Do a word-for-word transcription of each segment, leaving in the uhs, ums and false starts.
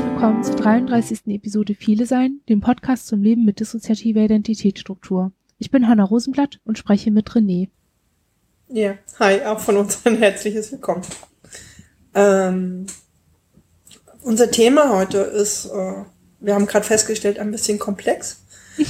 willkommen zur dreiunddreißigsten Episode Viele Sein, dem Podcast zum Leben mit dissoziativer Identitätsstruktur. Ich bin Hanna Rosenblatt und spreche mit René. Ja, hi, auch von uns ein herzliches Willkommen. Ähm, unser Thema heute ist, äh, wir haben gerade festgestellt, ein bisschen komplex.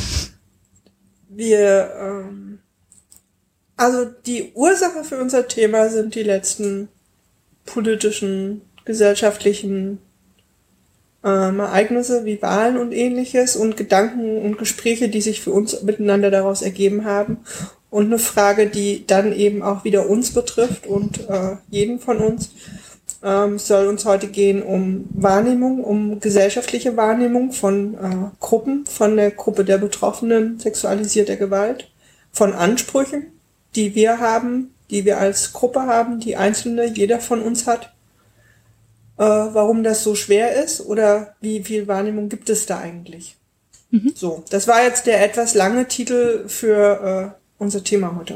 Wir, ähm, also die Ursache für unser Thema sind die letzten politischen, gesellschaftlichen ähm, Ereignisse wie Wahlen und ähnliches und Gedanken und Gespräche, die sich für uns miteinander daraus ergeben haben. Und eine Frage, die dann eben auch wieder uns betrifft und äh, jeden von uns, ähm, soll uns heute gehen um Wahrnehmung, um gesellschaftliche Wahrnehmung von äh, Gruppen, von der Gruppe der Betroffenen sexualisierter Gewalt, von Ansprüchen, die wir haben, die wir als Gruppe haben, die Einzelne, jeder von uns hat, äh, warum das so schwer ist oder wie viel Wahrnehmung gibt es da eigentlich. Mhm. So, das war jetzt der etwas lange Titel für äh, unser Thema heute.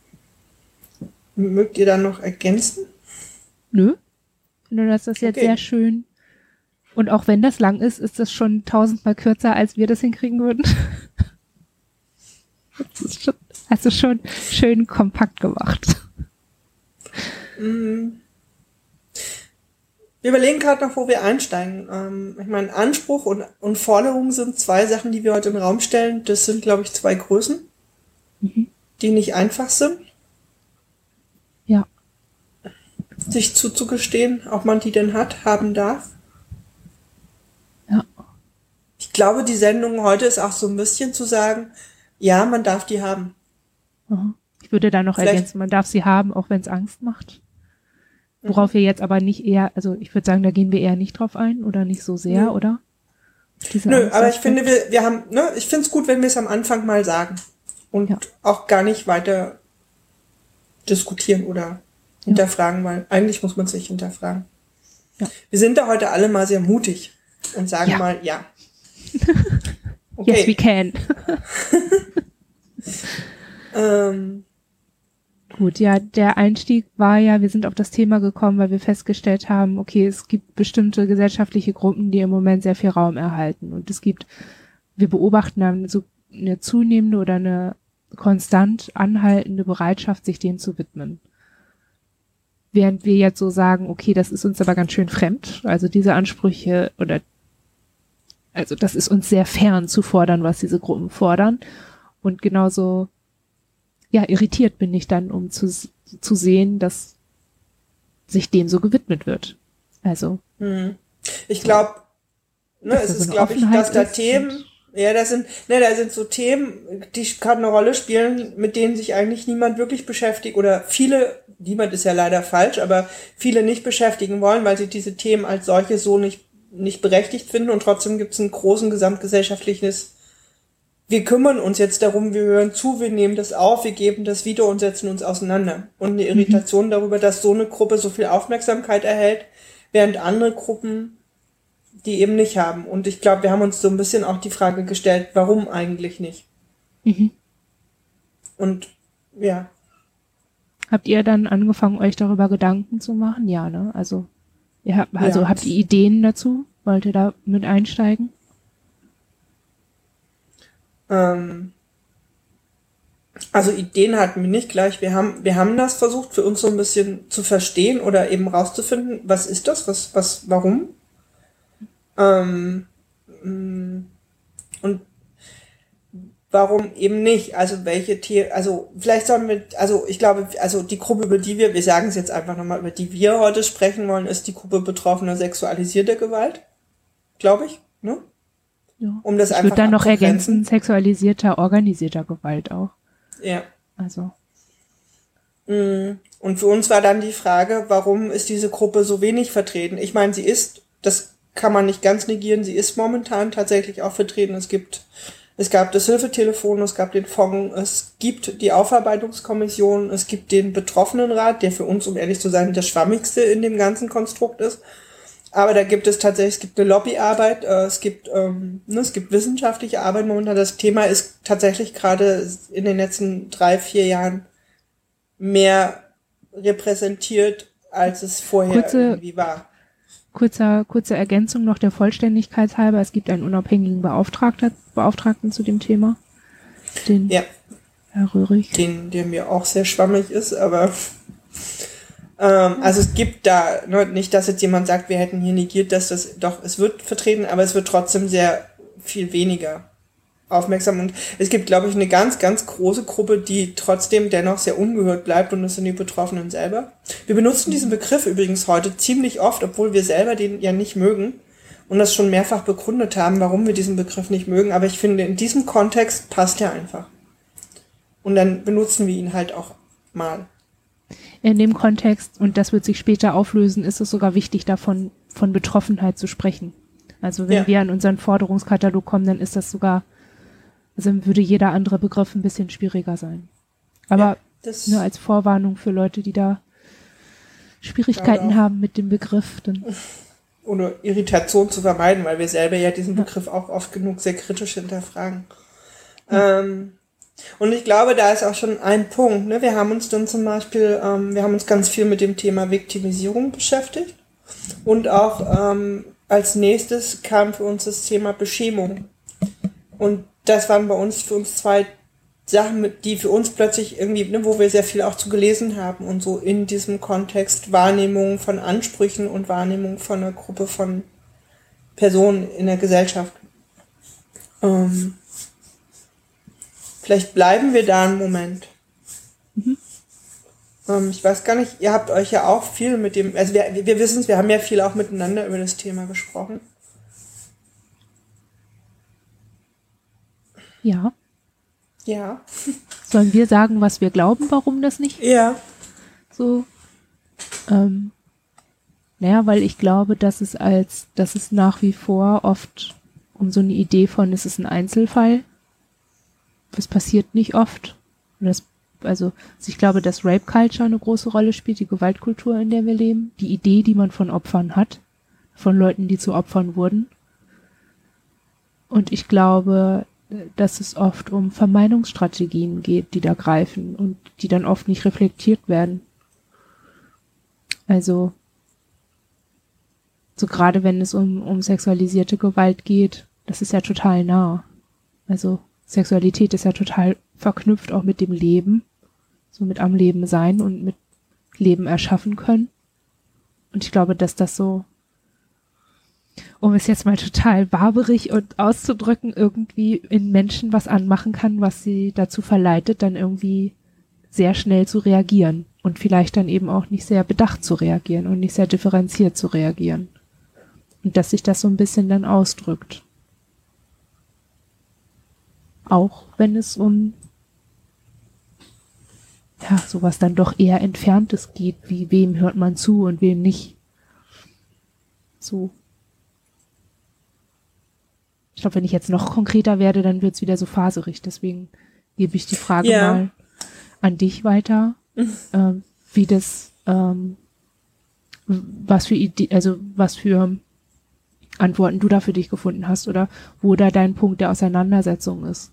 Mögt ihr dann noch ergänzen? Nö. Ich finde, das ist jetzt okay. Sehr schön. Und auch wenn das lang ist, ist das schon tausendmal kürzer, als wir das hinkriegen würden. Das ist schon, hast du schon schön kompakt gemacht. Wir überlegen gerade noch, wo wir einsteigen. Ähm, ich meine, Anspruch und, und Forderung sind zwei Sachen, die wir heute im Raum stellen. Das sind, glaube ich, zwei Größen, mhm. die nicht einfach sind. Ja. Sich zuzugestehen, ob man die denn hat, haben darf. Ja. Ich glaube, die Sendung heute ist auch so ein bisschen zu sagen, ja, man darf die haben. Ich würde da noch Vielleicht. ergänzen, man darf sie haben, auch wenn es Angst macht. Worauf mhm. wir jetzt aber nicht eher, also ich würde sagen, da gehen wir eher nicht drauf ein oder nicht so sehr, mhm. oder? Diese Nö, Angst aber ich finde, wir, wir haben, ne, ich finde es gut, wenn wir es am Anfang mal sagen und ja. auch gar nicht weiter diskutieren oder hinterfragen, ja. weil eigentlich muss man sich hinterfragen. Ja. Wir sind da heute alle mal sehr mutig und sagen ja. mal ja. Okay. Yes, we can. ähm, Gut, ja, der Einstieg war ja, wir sind auf das Thema gekommen, weil wir festgestellt haben, okay, es gibt bestimmte gesellschaftliche Gruppen, die im Moment sehr viel Raum erhalten. Und es gibt, wir beobachten dann so eine zunehmende oder eine konstant anhaltende Bereitschaft, sich denen zu widmen. Während wir jetzt so sagen, okay, das ist uns aber ganz schön fremd, also diese Ansprüche oder also das ist uns sehr fern zu fordern, was diese Gruppen fordern. Und genauso, ja, irritiert bin ich dann, um zu, zu sehen, dass sich dem so gewidmet wird. Also. Ich glaube, ne, es ist, glaube ich, dass da Themen, ja, das sind, ne, da sind so Themen, die gerade eine Rolle spielen, mit denen sich eigentlich niemand wirklich beschäftigt oder viele, niemand ist ja leider falsch, aber viele nicht beschäftigen wollen, weil sie diese Themen als solche so nicht nicht berechtigt finden und trotzdem gibt es ein großen gesamtgesellschaftliches, wir kümmern uns jetzt darum, wir hören zu, wir nehmen das auf, wir geben das wieder und setzen uns auseinander. Und eine Irritation mhm. darüber, dass so eine Gruppe so viel Aufmerksamkeit erhält, während andere Gruppen die eben nicht haben. Und ich glaube, wir haben uns so ein bisschen auch die Frage gestellt, warum eigentlich nicht? Mhm. Und ja. Habt ihr dann angefangen, euch darüber Gedanken zu machen? Ja, ne? Also Ihr habt, also ja. habt ihr Ideen dazu? Wollt ihr da mit einsteigen? Ähm, also Ideen hatten wir nicht gleich. Wir haben, wir haben das versucht, für uns so ein bisschen zu verstehen oder eben rauszufinden, was ist das, was, was, warum? Ähm, und warum eben nicht? Also welche Tiere, also vielleicht sollen wir, also ich glaube, also die Gruppe, über die wir, wir sagen es jetzt einfach nochmal, über die wir heute sprechen wollen, ist die Gruppe Betroffener sexualisierter Gewalt, glaube ich, ne? Ja. Um das ich einfach würde dann noch ergänzen, sexualisierter, organisierter Gewalt auch. Ja. Also. Und für uns war dann die Frage, warum ist diese Gruppe so wenig vertreten? Ich meine, sie ist, das kann man nicht ganz negieren, sie ist momentan tatsächlich auch vertreten. Es gibt Es gab das Hilfetelefon, es gab den Fonds, es gibt die Aufarbeitungskommission, es gibt den Betroffenenrat, der für uns, um ehrlich zu sein, das Schwammigste in dem ganzen Konstrukt ist. Aber da gibt es tatsächlich, es gibt eine Lobbyarbeit, äh, es gibt ähm, ne, es gibt wissenschaftliche Arbeit momentan. Das Thema ist tatsächlich gerade in den letzten drei, vier Jahren mehr repräsentiert, als es vorher kurze, irgendwie war. kurzer, kurze Ergänzung noch der Vollständigkeit halber. Es gibt einen unabhängigen Beauftragter, Beauftragten zu dem Thema. Den ja. Herr Röhrig. Den, der mir auch sehr schwammig ist, aber ähm, also es gibt da ne, nicht, dass jetzt jemand sagt, wir hätten hier negiert, dass das doch, es wird vertreten, aber es wird trotzdem sehr viel weniger aufmerksam und es gibt, glaube ich, eine ganz, ganz große Gruppe, die trotzdem dennoch sehr ungehört bleibt und das sind die Betroffenen selber. Wir benutzen diesen Begriff übrigens heute ziemlich oft, obwohl wir selber den ja nicht mögen und das schon mehrfach begründet haben, warum wir diesen Begriff nicht mögen, aber ich finde, in diesem Kontext passt er einfach. Und dann benutzen wir ihn halt auch mal. In dem Kontext, und das wird sich später auflösen, ist es sogar wichtig, davon von Betroffenheit zu sprechen. Also wenn ja. wir an unseren Forderungskatalog kommen, dann ist das sogar, also würde jeder andere Begriff ein bisschen schwieriger sein. Aber ja, nur als Vorwarnung für Leute, die da Schwierigkeiten haben mit dem Begriff. Dann oder Irritation zu vermeiden, weil wir selber ja diesen Begriff ja. auch oft genug sehr kritisch hinterfragen. Ja. Ähm, und ich glaube, da ist auch schon ein Punkt. Ne? Wir haben uns dann zum Beispiel, ähm, wir haben uns ganz viel mit dem Thema Viktimisierung beschäftigt. Und auch ähm, als nächstes kam für uns das Thema Beschämung. Und das waren bei uns für uns zwei Sachen, die für uns plötzlich irgendwie, ne, wo wir sehr viel auch zu gelesen haben und so in diesem Kontext Wahrnehmung von Ansprüchen und Wahrnehmung von einer Gruppe von Personen in der Gesellschaft. Ähm, vielleicht bleiben wir da einen Moment. Mhm. Ähm, ich weiß gar nicht, ihr habt euch ja auch viel mit dem, also wir, wir wissen es, wir haben ja viel auch miteinander über das Thema gesprochen. Ja. Ja. Sollen wir sagen, was wir glauben, warum das nicht ja. so? Ähm, naja, weil ich glaube, dass es als, dass es nach wie vor oft um so eine Idee von, es ist ein Einzelfall. Das passiert nicht oft. Und das, also ich glaube, dass Rape Culture eine große Rolle spielt, die Gewaltkultur, in der wir leben, die Idee, die man von Opfern hat, von Leuten, die zu Opfern wurden. Und ich glaube, dass es oft um Vermeidungsstrategien geht, die da greifen und die dann oft nicht reflektiert werden. Also, so gerade wenn es um, um sexualisierte Gewalt geht, das ist ja total nah. Also, Sexualität ist ja total verknüpft auch mit dem Leben, so mit am Leben sein und mit Leben erschaffen können. Und ich glaube, dass das so, um es jetzt mal total barbarig und auszudrücken, irgendwie in Menschen was anmachen kann, was sie dazu verleitet, dann irgendwie sehr schnell zu reagieren und vielleicht dann eben auch nicht sehr bedacht zu reagieren und nicht sehr differenziert zu reagieren. Und dass sich das so ein bisschen dann ausdrückt. Auch wenn es um ja, sowas dann doch eher Entferntes geht, wie wem hört man zu und wem nicht. So. Ich glaube, wenn ich jetzt noch konkreter werde, dann wird's wieder so faserig. Deswegen gebe ich die Frage ja. mal an dich weiter, mhm. ähm, wie das, ähm, was für Idee, also was für Antworten du da für dich gefunden hast oder wo da dein Punkt der Auseinandersetzung ist.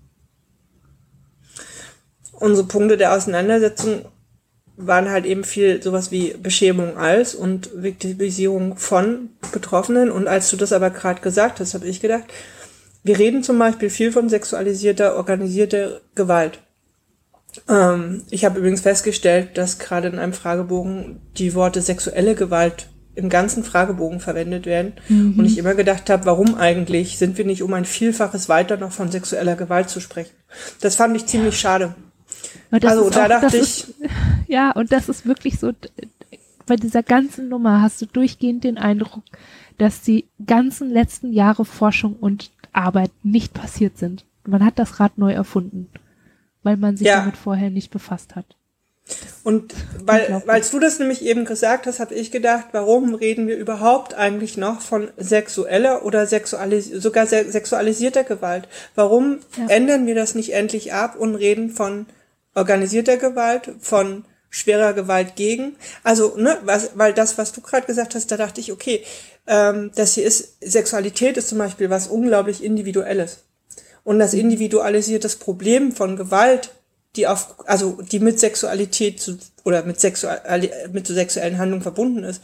Unsere Punkte der Auseinandersetzung waren halt eben viel sowas wie Beschämung als und Viktimisierung von Betroffenen. Und als du das aber gerade gesagt hast, habe ich gedacht, wir reden zum Beispiel viel von sexualisierter, organisierter Gewalt. Ähm, ich habe übrigens festgestellt, dass gerade in einem Fragebogen die Worte sexuelle Gewalt im ganzen Fragebogen verwendet werden. Mhm. Und ich immer gedacht habe, warum eigentlich sind wir nicht um ein Vielfaches weiter noch von sexueller Gewalt zu sprechen? Das fand ich ziemlich ja. schade. Also da auch, dachte ich... Ist, ja, und das ist wirklich so, bei dieser ganzen Nummer hast du durchgehend den Eindruck, dass die ganzen letzten Jahre Forschung und Arbeit nicht passiert sind. Man hat das Rad neu erfunden, weil man sich ja. damit vorher nicht befasst hat. Und weil, weil du das nämlich eben gesagt hast, habe ich gedacht, warum reden wir überhaupt eigentlich noch von sexueller oder sexualis- sogar se- sexualisierter Gewalt? Warum ja. ändern wir das nicht endlich ab und reden von organisierter Gewalt, von schwerer Gewalt gegen? Also, ne, was, weil das, was du gerade gesagt hast, da dachte ich, okay, ähm, das hier ist, Sexualität ist zum Beispiel was unglaublich Individuelles. Und das individualisiert Problem von Gewalt, die auf, also die mit Sexualität zu, oder mit sexual, mit so sexuellen Handlungen verbunden ist,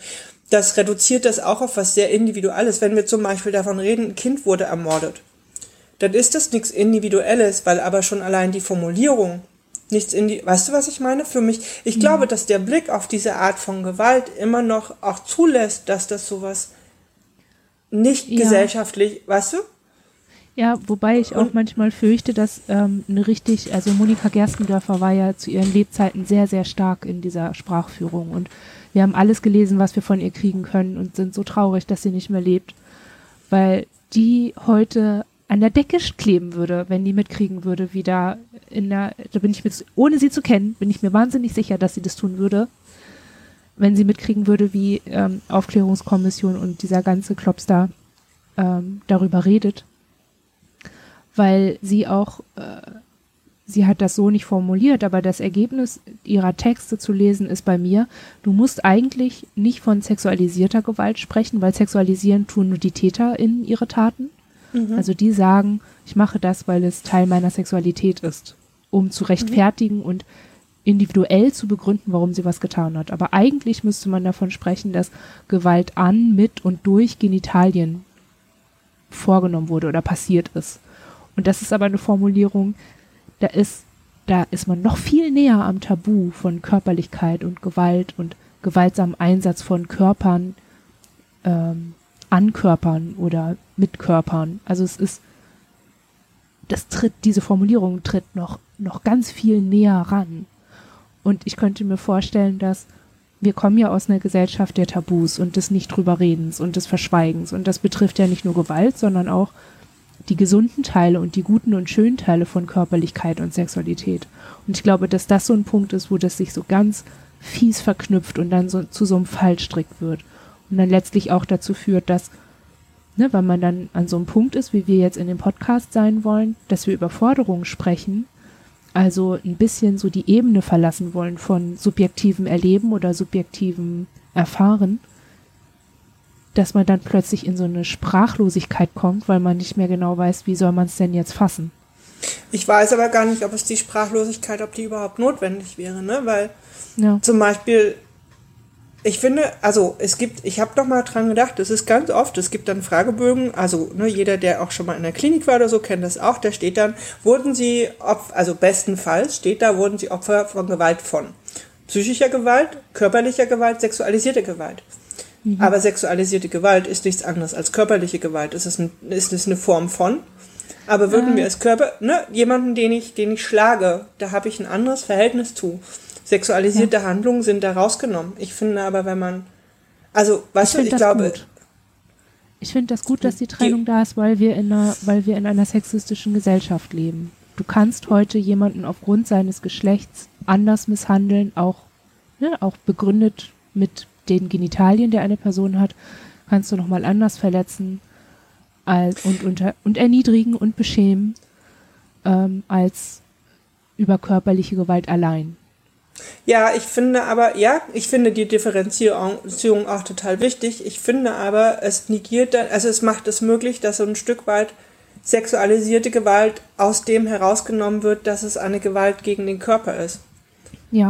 das reduziert das auch auf was sehr Individuelles. Wenn wir zum Beispiel davon reden, ein Kind wurde ermordet, dann ist das nichts Individuelles, weil aber schon allein die Formulierung nichts Indi- weißt du, was ich meine? Für mich, ich Mhm. glaube, dass der Blick auf diese Art von Gewalt immer noch auch zulässt, dass das sowas nicht Ja. gesellschaftlich, weißt du? Ja, wobei ich auch Und- manchmal fürchte, dass ähm, eine richtig, also Monika Gerstendörfer war ja zu ihren Lebzeiten sehr, sehr stark in dieser Sprachführung und wir haben alles gelesen, was wir von ihr kriegen können und sind so traurig, dass sie nicht mehr lebt, weil die heute an der Decke kleben würde, wenn die mitkriegen würde, wie da in der, da bin ich mir, ohne sie zu kennen, bin ich mir wahnsinnig sicher, dass sie das tun würde, wenn sie mitkriegen würde, wie ähm, Aufklärungskommission und dieser ganze Klops da ähm, darüber redet. Weil sie auch, äh, sie hat das so nicht formuliert, aber das Ergebnis ihrer Texte zu lesen ist bei mir, du musst eigentlich nicht von sexualisierter Gewalt sprechen, weil sexualisieren tun nur die TäterInnen ihre Taten. Mhm. Also die sagen, ich mache das, weil es Teil meiner Sexualität ist, um zu rechtfertigen mhm. und individuell zu begründen, warum sie was getan hat. Aber eigentlich müsste man davon sprechen, dass Gewalt an, mit und durch Genitalien vorgenommen wurde oder passiert ist. Und das ist aber eine Formulierung, da ist, da ist man noch viel näher am Tabu von Körperlichkeit und Gewalt und gewaltsamen Einsatz von Körpern, ähm, an Körpern oder mit Körpern. Also es ist, das tritt, diese Formulierung tritt noch, noch ganz viel näher ran. Und ich könnte mir vorstellen, dass wir kommen ja aus einer Gesellschaft der Tabus und des Nicht-Drüber-Redens und des Verschweigens. Und das betrifft ja nicht nur Gewalt, sondern auch die gesunden Teile und die guten und schönen Teile von Körperlichkeit und Sexualität. Und ich glaube, dass das so ein Punkt ist, wo das sich so ganz fies verknüpft und dann so zu so einem Fallstrick wird. Und dann letztlich auch dazu führt, dass, ne, wenn man dann an so einem Punkt ist, wie wir jetzt in dem Podcast sein wollen, dass wir über Forderungen sprechen, also ein bisschen so die Ebene verlassen wollen von subjektivem Erleben oder subjektivem Erfahren, dass man dann plötzlich in so eine Sprachlosigkeit kommt, weil man nicht mehr genau weiß, wie soll man es denn jetzt fassen. Ich weiß aber gar nicht, ob es die Sprachlosigkeit, ob die überhaupt notwendig wäre, ne? Weil Ja. zum Beispiel, ich finde, also es gibt, ich habe noch mal dran gedacht, es ist ganz oft, es gibt dann Fragebögen, also ne, jeder, der auch schon mal in der Klinik war oder so, kennt das auch, da steht dann, wurden Sie, Opfer, also bestenfalls steht da, wurden Sie Opfer von Gewalt von psychischer Gewalt, körperlicher Gewalt, sexualisierter Gewalt. Mhm. Aber sexualisierte Gewalt ist nichts anderes als körperliche Gewalt. Es ist, ein, ist es eine Form von. Aber würden äh. wir als Körper, ne, jemanden, den ich, den ich schlage, da habe ich ein anderes Verhältnis zu. Sexualisierte ja. Handlungen sind da rausgenommen. Ich finde aber, wenn man, also, weißt ich du, ich glaube. Gut. Ich finde das gut, dass die Trennung die, da ist, weil wir in einer, weil wir in einer sexistischen Gesellschaft leben. Du kannst heute jemanden aufgrund seines Geschlechts anders misshandeln, auch, ne, auch begründet mit den Genitalien, der eine Person hat, kannst du nochmal anders verletzen als, und, unter, und erniedrigen und beschämen ähm, als über körperliche Gewalt allein. Ja, ich finde aber, ja, ich finde die Differenzierung auch total wichtig. Ich finde aber, es negiert dann, also es macht es möglich, dass so ein Stück weit sexualisierte Gewalt aus dem herausgenommen wird, dass es eine Gewalt gegen den Körper ist. Ja.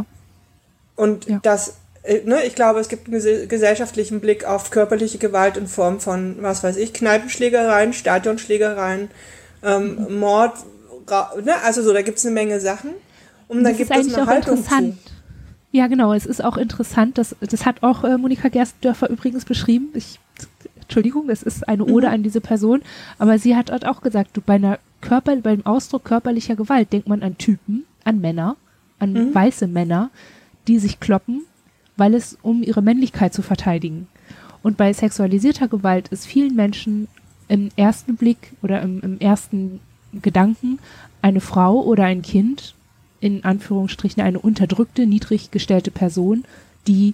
Und ja. das Ne, ich glaube, es gibt einen gesellschaftlichen Blick auf körperliche Gewalt in Form von, was weiß ich, Kneipenschlägereien, Stadionschlägereien, ähm, mhm. Mord, ne, also so, da gibt es eine Menge Sachen. Und da gibt es eine Haltung zu. Ja, genau, es ist auch interessant, das, das hat auch äh, Monika Gerstendörfer übrigens beschrieben. Ich, Entschuldigung, es ist eine Ode mhm. an diese Person, aber sie hat auch gesagt, du, bei einer Körper, beim Ausdruck körperlicher Gewalt denkt man an Typen, an Männer, an mhm. weiße Männer, die sich kloppen, weil es um ihre Männlichkeit zu verteidigen. Und bei sexualisierter Gewalt ist vielen Menschen im ersten Blick oder im, im ersten Gedanken eine Frau oder ein Kind, in Anführungsstrichen eine unterdrückte, niedrig gestellte Person, die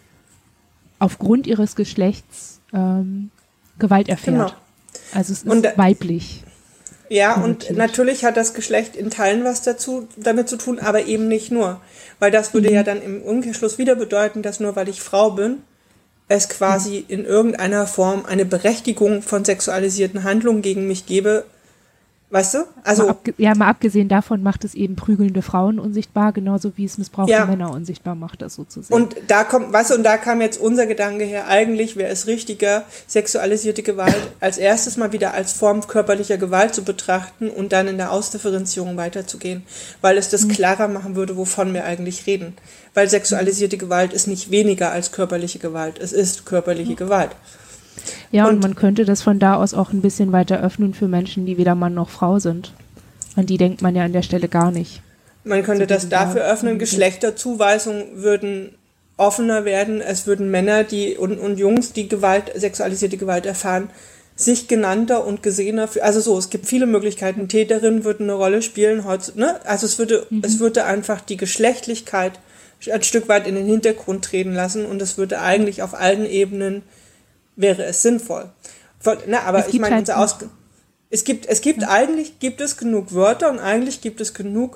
aufgrund ihres Geschlechts ähm, Gewalt erfährt. Genau. Also es ist und, weiblich. Ja, und natürlich hat das Geschlecht in Teilen was dazu damit zu tun, aber eben nicht nur. Weil das würde mhm. ja dann im Umkehrschluss wieder bedeuten, dass nur weil ich Frau bin, es quasi mhm. in irgendeiner Form eine Berechtigung von sexualisierten Handlungen gegen mich gebe, Weißt du? Also, mal abge- ja, mal abgesehen davon macht es eben prügelnde Frauen unsichtbar, genauso wie es missbrauchte ja. Männer unsichtbar macht, das so zu sehen. Und da kommt, weißt du, und da kam jetzt unser Gedanke her, eigentlich wäre es richtiger, sexualisierte Gewalt als erstes mal wieder als Form körperlicher Gewalt zu betrachten und dann in der Ausdifferenzierung weiterzugehen, weil es das klarer machen würde, wovon wir eigentlich reden. Weil sexualisierte Gewalt ist nicht weniger als körperliche Gewalt, es ist körperliche Gewalt. Ja, und, Und man könnte das von da aus auch ein bisschen weiter öffnen für Menschen, die weder Mann noch Frau sind. An die denkt man ja an der Stelle gar nicht. Man könnte das dafür öffnen, Geschlechterzuweisungen würden offener werden, es würden Männer die und, und Jungs, die Gewalt, sexualisierte Gewalt erfahren, sich genannter und gesehener für, also so, es gibt viele Möglichkeiten, Täterinnen würden eine Rolle spielen, heute, ne? Also es würde, mhm. es würde einfach die Geschlechtlichkeit ein Stück weit in den Hintergrund treten lassen und es würde eigentlich auf allen Ebenen wäre es sinnvoll. Von, na, aber ich meine, halt unser Aus, es gibt, es gibt ja. eigentlich gibt es genug Wörter und eigentlich gibt es genug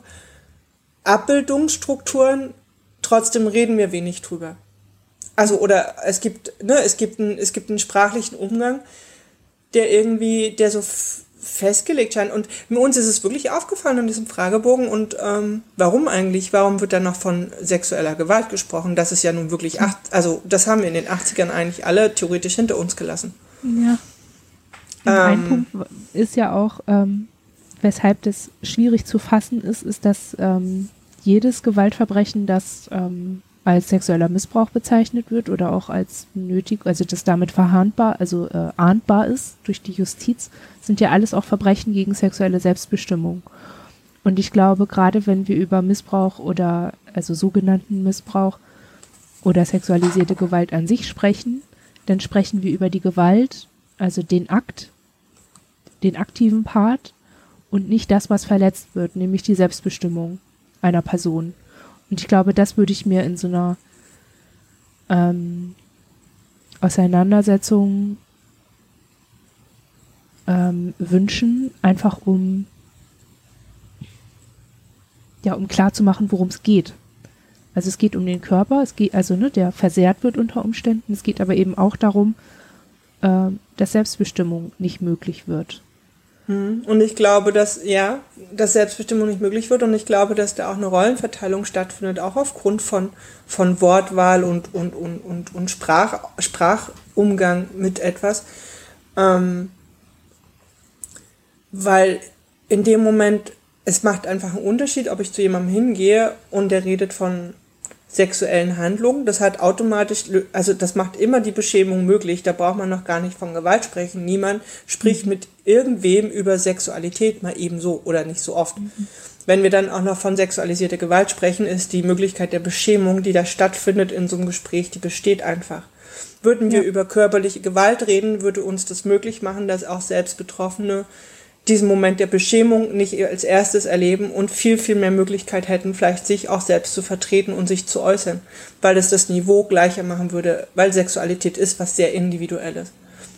Abbildungsstrukturen, trotzdem reden wir wenig drüber. Also, oder es gibt, ne, es gibt einen, es gibt einen sprachlichen Umgang, der irgendwie, der so f- festgelegt scheint. Und uns ist es wirklich aufgefallen in diesem Fragebogen. Und ähm, warum eigentlich? Warum wird dann noch von sexueller Gewalt gesprochen? Das ist ja nun wirklich, acht, also das haben wir in den achtzigern eigentlich alle theoretisch hinter uns gelassen. Ja. Und ähm, ein Punkt ist ja auch, ähm, weshalb das schwierig zu fassen ist, ist, dass ähm, jedes Gewaltverbrechen, das ähm, als sexueller Missbrauch bezeichnet wird oder auch als nötig, also das damit verhandbar, also äh, ahndbar ist durch die Justiz, sind ja alles auch Verbrechen gegen sexuelle Selbstbestimmung. Und ich glaube, gerade wenn wir über Missbrauch oder also sogenannten Missbrauch oder sexualisierte Gewalt an sich sprechen, dann sprechen wir über die Gewalt, also den Akt, den aktiven Part und nicht das, was verletzt wird, nämlich die Selbstbestimmung einer Person. Und ich glaube, das würde ich mir in so einer ähm, Auseinandersetzung ähm, wünschen, einfach um ja, um klarzumachen, worum es geht. Also es geht um den Körper, es geht, also ne, der versehrt wird unter Umständen, es geht aber eben auch darum, äh, dass Selbstbestimmung nicht möglich wird. Und ich glaube, dass, ja, dass Selbstbestimmung nicht möglich wird und ich glaube, dass da auch eine Rollenverteilung stattfindet, auch aufgrund von, von Wortwahl und, und, und, und, und Sprach, Sprachumgang mit etwas. Ähm, weil in dem Moment, es macht einfach einen Unterschied, ob ich zu jemandem hingehe und der redet von sexuellen Handlungen. Das hat automatisch, also das macht immer die Beschämung möglich. Da braucht man noch gar nicht von Gewalt sprechen. Niemand spricht mit irgendwem über Sexualität mal ebenso oder nicht so oft. Mhm. Wenn wir dann auch noch von sexualisierter Gewalt sprechen, ist die Möglichkeit der Beschämung, die da stattfindet in so einem Gespräch, die besteht einfach. Würden wir ja. über körperliche Gewalt reden, würde uns das möglich machen, dass auch selbst Betroffene diesen Moment der Beschämung nicht als erstes erleben und viel, viel mehr Möglichkeit hätten, vielleicht sich auch selbst zu vertreten und sich zu äußern, weil es das Niveau gleicher machen würde, weil Sexualität ist was sehr Individuelles.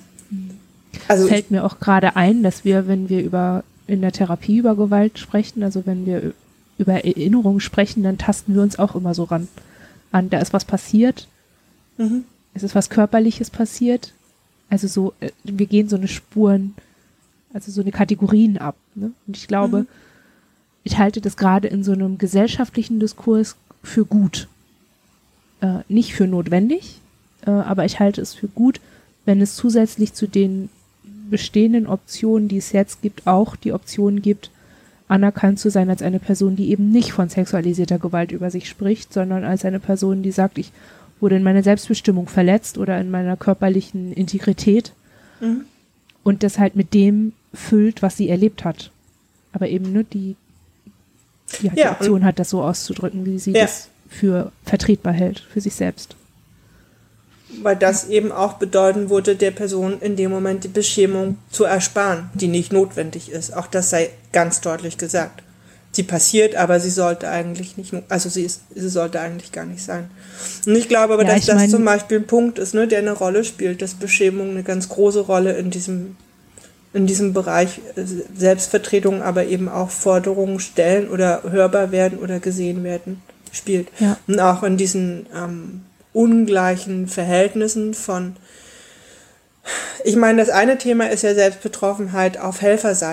Also es fällt mir auch gerade ein, dass wir, wenn wir über in der Therapie über Gewalt sprechen, also wenn wir über Erinnerungen sprechen, dann tasten wir uns auch immer so ran. An, da ist was passiert, mhm. es ist was Körperliches passiert, also so, wir gehen so eine Spuren, also so eine Kategorien ab. Ne? Und ich glaube, mhm. ich halte das gerade in so einem gesellschaftlichen Diskurs für gut. Äh, nicht für notwendig, äh, aber ich halte es für gut, wenn es zusätzlich zu den bestehenden Optionen, die es jetzt gibt, auch die Option gibt, anerkannt zu sein als eine Person, die eben nicht von sexualisierter Gewalt über sich spricht, sondern als eine Person, die sagt, ich wurde in meiner Selbstbestimmung verletzt oder in meiner körperlichen Integrität mhm. und das halt mit dem füllt, was sie erlebt hat. Aber eben nur die, die, die ja, Option hat, das so auszudrücken, wie sie ja. das für vertretbar hält, für sich selbst. Weil das ja. eben auch bedeuten würde, der Person in dem Moment die Beschämung zu ersparen, die nicht notwendig ist. Auch das sei ganz deutlich gesagt. Sie passiert, aber sie sollte eigentlich nicht, also sie ist, sie sollte eigentlich gar nicht sein. Und ich glaube aber, ja, dass das mein, zum Beispiel ein Punkt ist, ne, der eine Rolle spielt, dass Beschämung eine ganz große Rolle in diesem in diesem Bereich Selbstvertretung, aber eben auch Forderungen stellen oder hörbar werden oder gesehen werden, spielt. Ja. Und auch in diesen ähm, ungleichen Verhältnissen von, ich meine, das eine Thema ist ja Selbstbetroffenheit auf Helferseite,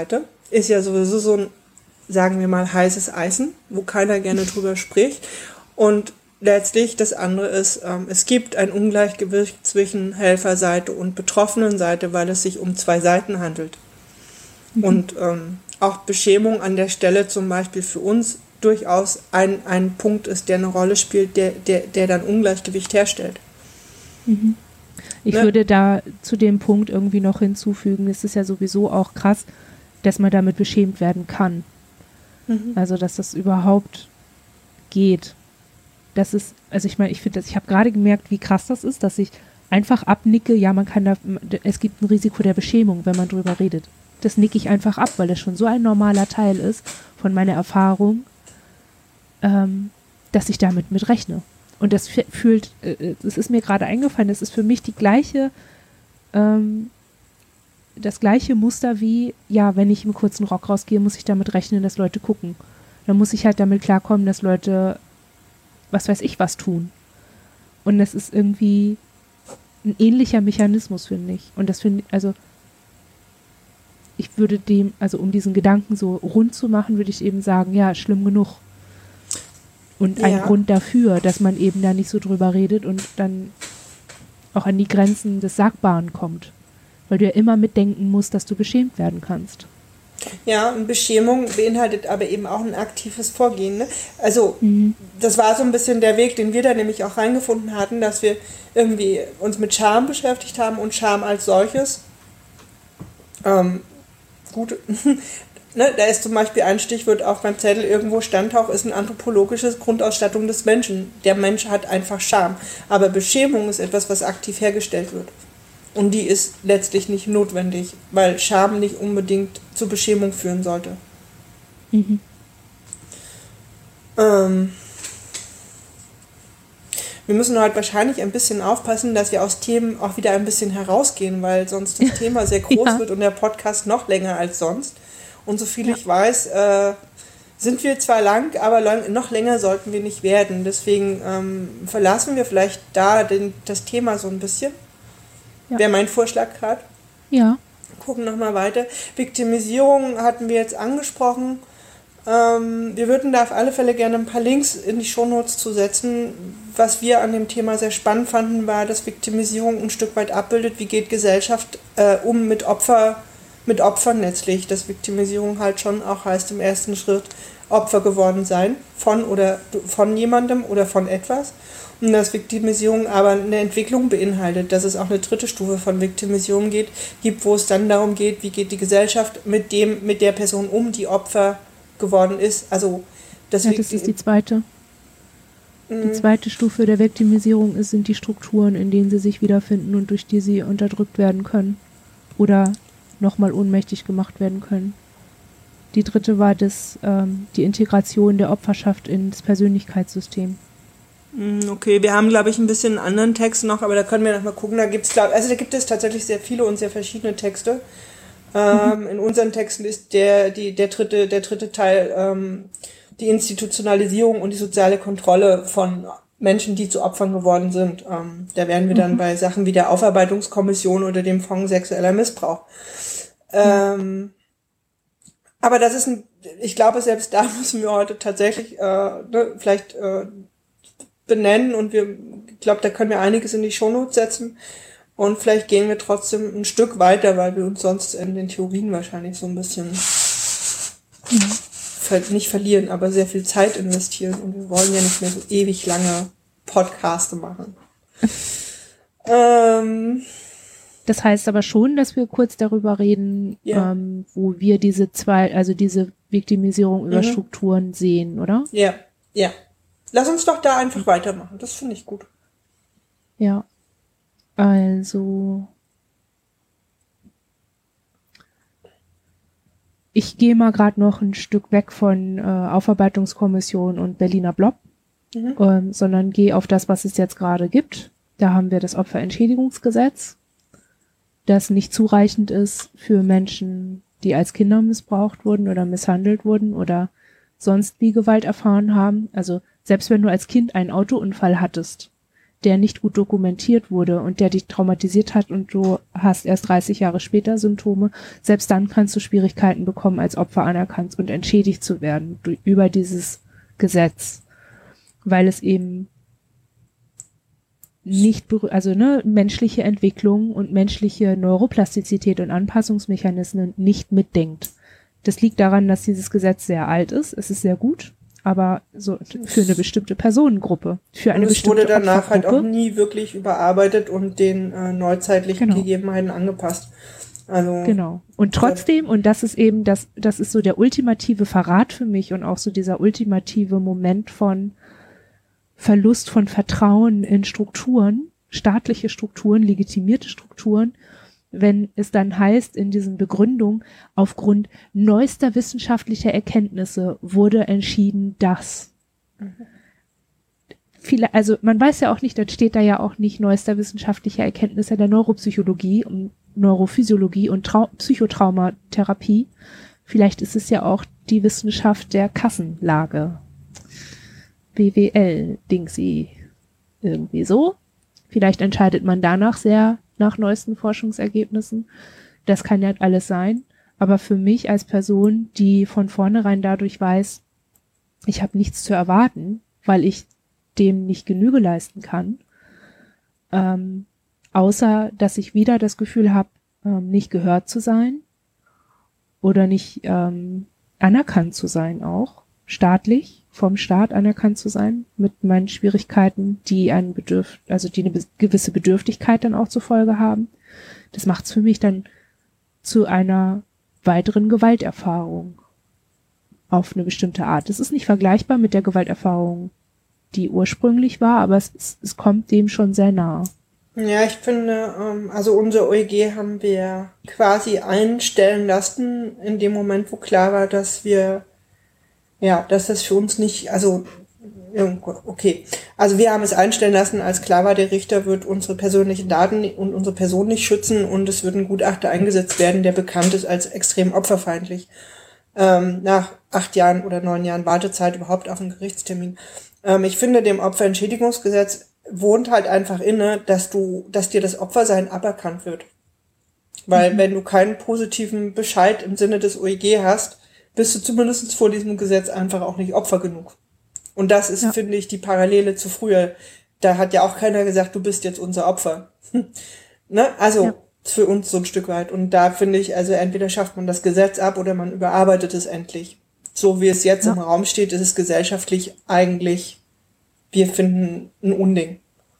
ist ja sowieso so ein, sagen wir mal, heißes Eisen, wo keiner gerne drüber spricht. Und letztlich das andere ist, ähm, es gibt ein Ungleichgewicht zwischen Helferseite und Betroffenenseite, weil es sich um zwei Seiten handelt. Mhm. Und ähm, auch Beschämung an der Stelle zum Beispiel für uns durchaus ein, ein Punkt ist, der eine Rolle spielt, der, der, der dann Ungleichgewicht herstellt. Mhm. Ich ne? würde da zu dem Punkt irgendwie noch hinzufügen, es ist ja sowieso auch krass, dass man damit beschämt werden kann. Mhm. Also, dass das überhaupt geht. Das ist, also ich meine, ich finde das, ich habe gerade gemerkt, wie krass das ist, dass ich einfach abnicke, ja, man kann da, es gibt ein Risiko der Beschämung, wenn man drüber redet. Das nicke ich einfach ab, weil das schon so ein normaler Teil ist von meiner Erfahrung, ähm, dass ich damit mit rechne. Und das f- fühlt, äh, das ist mir gerade eingefallen, das ist für mich die gleiche, ähm, das gleiche Muster wie, ja, wenn ich im kurzen Rock rausgehe, muss ich damit rechnen, dass Leute gucken. Dann muss ich halt damit klarkommen, dass Leute, was weiß ich, was tun. Und das ist irgendwie ein ähnlicher Mechanismus, finde ich. Und das finde ich, also ich würde dem, also um diesen Gedanken so rund zu machen, würde ich eben sagen, ja, schlimm genug. Und ein ja. Grund dafür, dass man eben da nicht so drüber redet und dann auch an die Grenzen des Sagbaren kommt. Weil du ja immer mitdenken musst, dass du beschämt werden kannst. Ja, und Beschämung beinhaltet aber eben auch ein aktives Vorgehen. Ne? Also mhm. das war so ein bisschen der Weg, den wir da nämlich auch reingefunden hatten, dass wir irgendwie uns mit Scham beschäftigt haben und Scham als solches. Ähm, gut, ne, da ist zum Beispiel ein Stichwort auf meinem Zettel, irgendwo stand auch, ist eine anthropologische Grundausstattung des Menschen. Der Mensch hat einfach Scham. Aber Beschämung ist etwas, was aktiv hergestellt wird. Und die ist letztlich nicht notwendig, weil Scham nicht unbedingt zur Beschämung führen sollte. Mhm. Ähm, wir müssen halt wahrscheinlich ein bisschen aufpassen, dass wir aus Themen auch wieder ein bisschen herausgehen, weil sonst das Thema sehr groß ja. wird und der Podcast noch länger als sonst. Und so viel ja. ich weiß, äh, sind wir zwar lang, aber lang, noch länger sollten wir nicht werden. Deswegen ähm, verlassen wir vielleicht da den, das Thema so ein bisschen. Ja. Wäre mein Vorschlag gerade. Ja. Gucken nochmal weiter. Viktimisierung hatten wir jetzt angesprochen. Ähm, wir würden da auf alle Fälle gerne ein paar Links in die Shownotes zu setzen. Was wir an dem Thema sehr spannend fanden, war, dass Viktimisierung ein Stück weit abbildet, wie geht Gesellschaft äh, um mit Opfer, mit Opfern letztlich. Dass Viktimisierung halt schon auch heißt, im ersten Schritt Opfer geworden sein. Von oder von jemandem oder von etwas. Und dass Viktimisierung aber eine Entwicklung beinhaltet, dass es auch eine dritte Stufe von Viktimisierung geht, gibt, wo es dann darum geht, wie geht die Gesellschaft mit dem, mit der Person um, die Opfer geworden ist. Also das, ja, das ist die zweite. Die zweite Stufe der Viktimisierung ist, sind die Strukturen, in denen sie sich wiederfinden und durch die sie unterdrückt werden können oder nochmal ohnmächtig gemacht werden können. Die dritte war das, ähm, die Integration der Opferschaft ins Persönlichkeitssystem. Okay, wir haben, glaube ich, ein bisschen einen anderen Text noch, aber da können wir noch mal gucken. Da gibt's, glaub, also da gibt es tatsächlich sehr viele und sehr verschiedene Texte. Ähm, mhm. In unseren Texten ist der, die, der dritte, der dritte Teil ähm, die Institutionalisierung und die soziale Kontrolle von Menschen, die zu Opfern geworden sind. Ähm, da wären wir dann mhm. bei Sachen wie der Aufarbeitungskommission oder dem Fonds sexueller Missbrauch. Ähm, mhm. Aber das ist ein, ich glaube, selbst da müssen wir heute tatsächlich äh, ne, vielleicht äh, benennen und wir, ich glaube, da können wir einiges in die Shownotes setzen und vielleicht gehen wir trotzdem ein Stück weiter, weil wir uns sonst in den Theorien wahrscheinlich so ein bisschen mhm. ver- nicht verlieren, aber sehr viel Zeit investieren und wir wollen ja nicht mehr so ewig lange Podcaste machen. ähm, das heißt aber schon, dass wir kurz darüber reden, ja. ähm, wo wir diese zwei, also diese Viktimisierung über mhm. Strukturen sehen, oder? Ja, ja. Lass uns doch da einfach weitermachen. Das finde ich gut. Ja. Also. Ich gehe mal gerade noch ein Stück weg von äh, Aufarbeitungskommission und Berliner Blob, mhm. ähm, sondern gehe auf das, was es jetzt gerade gibt. Da haben wir das Opferentschädigungsgesetz, das nicht zureichend ist für Menschen, die als Kinder missbraucht wurden oder misshandelt wurden oder sonst wie Gewalt erfahren haben. Also selbst wenn du als Kind einen Autounfall hattest, der nicht gut dokumentiert wurde und der dich traumatisiert hat und du hast erst dreißig Jahre später Symptome, selbst dann kannst du Schwierigkeiten bekommen, als Opfer anerkannt und entschädigt zu werden durch, über dieses Gesetz, weil es eben nicht, also ne, menschliche Entwicklung und menschliche Neuroplastizität und Anpassungsmechanismen nicht mitdenkt. Das liegt daran, dass dieses Gesetz sehr alt ist. Es ist sehr gut, aber so für eine bestimmte Personengruppe, für eine und es bestimmte wurde danach halt auch Opfergruppe. nie wirklich überarbeitet und den äh, neuzeitlichen Genau. Gegebenheiten angepasst. Also Genau. Und trotzdem, und das ist eben, das, das ist so der ultimative Verrat für mich und auch so dieser ultimative Moment von Verlust von Vertrauen in Strukturen, staatliche Strukturen, legitimierte Strukturen, wenn es dann heißt in diesen Begründungen, aufgrund neuester wissenschaftlicher Erkenntnisse wurde entschieden, dass. Mhm. Viele, also man weiß ja auch nicht, dann steht da ja auch nicht neuester wissenschaftlicher Erkenntnisse der Neuropsychologie und Neurophysiologie und Trau- Psychotraumatherapie. Vielleicht ist es ja auch die Wissenschaft der Kassenlage. B W L, Dingsy, irgendwie so. Vielleicht entscheidet man danach sehr nach neuesten Forschungsergebnissen. Das kann ja alles sein. Aber für mich als Person, die von vornherein dadurch weiß, ich habe nichts zu erwarten, weil ich dem nicht Genüge leisten kann, ähm, außer dass ich wieder das Gefühl habe, ähm, nicht gehört zu sein oder nicht ähm, anerkannt zu sein auch, staatlich, vom Staat anerkannt zu sein, mit meinen Schwierigkeiten, die ein Bedürf, also die eine be- gewisse Bedürftigkeit dann auch zur Folge haben. Das macht es für mich dann zu einer weiteren Gewalterfahrung auf eine bestimmte Art. Das ist nicht vergleichbar mit der Gewalterfahrung, die ursprünglich war, aber es, es, es kommt dem schon sehr nah. Ja, ich finde, ähm, also unser O E G haben wir quasi einstellen lassen in dem Moment, wo klar war, dass wir, ja, dass das für uns nicht, also, okay, also wir haben es einstellen lassen, als klar war, der Richter wird unsere persönlichen Daten und unsere Person nicht schützen und es wird ein Gutachter eingesetzt werden, der bekannt ist als extrem opferfeindlich. Ähm, nach acht Jahren oder neun Jahren Wartezeit überhaupt auf einen Gerichtstermin. Ähm, ich finde, dem Opferentschädigungsgesetz wohnt halt einfach inne, dass du, dass dir das Opfersein aberkannt wird. Weil mhm. wenn du keinen positiven Bescheid im Sinne des O E G hast, bist du zumindest vor diesem Gesetz einfach auch nicht Opfer genug. Und das ist, ja. finde ich, die Parallele zu früher. Da hat ja auch keiner gesagt, du bist jetzt unser Opfer. Ne? Also ja. für uns so ein Stück weit. Und da finde ich, also entweder schafft man das Gesetz ab oder man überarbeitet es endlich. So wie es jetzt ja. im Raum steht, ist es gesellschaftlich eigentlich, wir finden, ein Unding.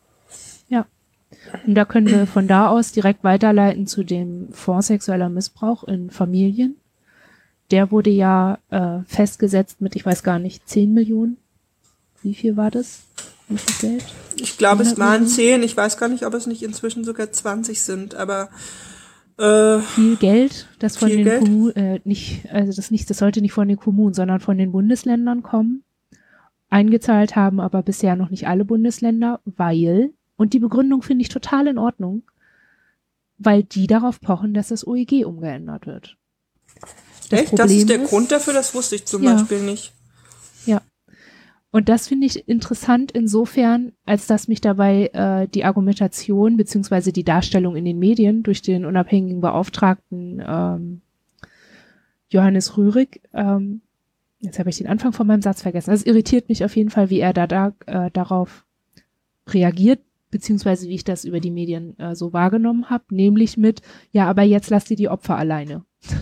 Ja. Und da können wir von da aus direkt weiterleiten zu dem Fonds sexueller Missbrauch in Familien. Der wurde ja äh, festgesetzt mit, ich weiß gar nicht, zehn Millionen. Wie viel war das? Wie viel Geld? Ich glaube, es waren zehn. Ich weiß gar nicht, ob es nicht inzwischen sogar zwanzig sind, aber äh, viel Geld, das von den Kommunen, äh, nicht, also das nicht, das sollte nicht von den Kommunen, sondern von den Bundesländern kommen. Eingezahlt haben aber bisher noch nicht alle Bundesländer, weil, und die Begründung finde ich total in Ordnung, weil die darauf pochen, dass das O E G umgeändert wird. Das Echt? Problem das ist der ist, Grund dafür? Das wusste ich zum ja, Beispiel nicht. Ja. Und das finde ich interessant insofern, als dass mich dabei äh, die Argumentation beziehungsweise die Darstellung in den Medien durch den unabhängigen Beauftragten ähm, Johannes Rührig, ähm, jetzt habe ich den Anfang von meinem Satz vergessen, also es irritiert mich auf jeden Fall, wie er da, da äh, darauf reagiert, beziehungsweise wie ich das über die Medien äh, so wahrgenommen habe, nämlich mit, ja, aber jetzt lasst ihr die Opfer alleine.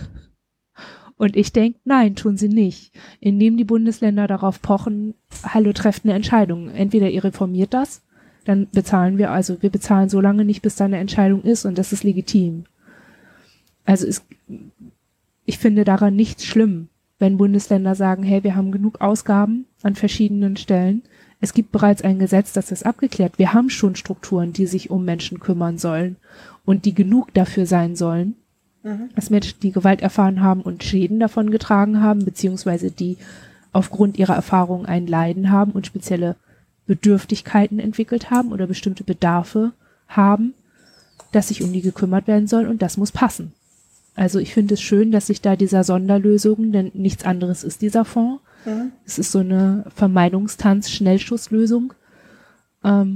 Und ich denke, nein, tun sie nicht. Indem die Bundesländer darauf pochen, hallo, trefft eine Entscheidung. Entweder ihr reformiert das, dann bezahlen wir, also wir bezahlen so lange nicht, bis da eine Entscheidung ist und das ist legitim. Also es, ich finde daran nichts schlimm, wenn Bundesländer sagen, hey, wir haben genug Ausgaben an verschiedenen Stellen. Es gibt bereits ein Gesetz, das ist abgeklärt. Wir haben schon Strukturen, die sich um Menschen kümmern sollen und die genug dafür sein sollen, dass Menschen, die Gewalt erfahren haben und Schäden davon getragen haben, beziehungsweise die aufgrund ihrer Erfahrungen ein Leiden haben und spezielle Bedürftigkeiten entwickelt haben oder bestimmte Bedarfe haben, dass sich um die gekümmert werden soll und das muss passen. Also ich finde es schön, dass sich da dieser Sonderlösungen, denn nichts anderes ist dieser Fonds. Mhm. Es ist so eine Vermeidungstanz-Schnellschusslösung. Ähm,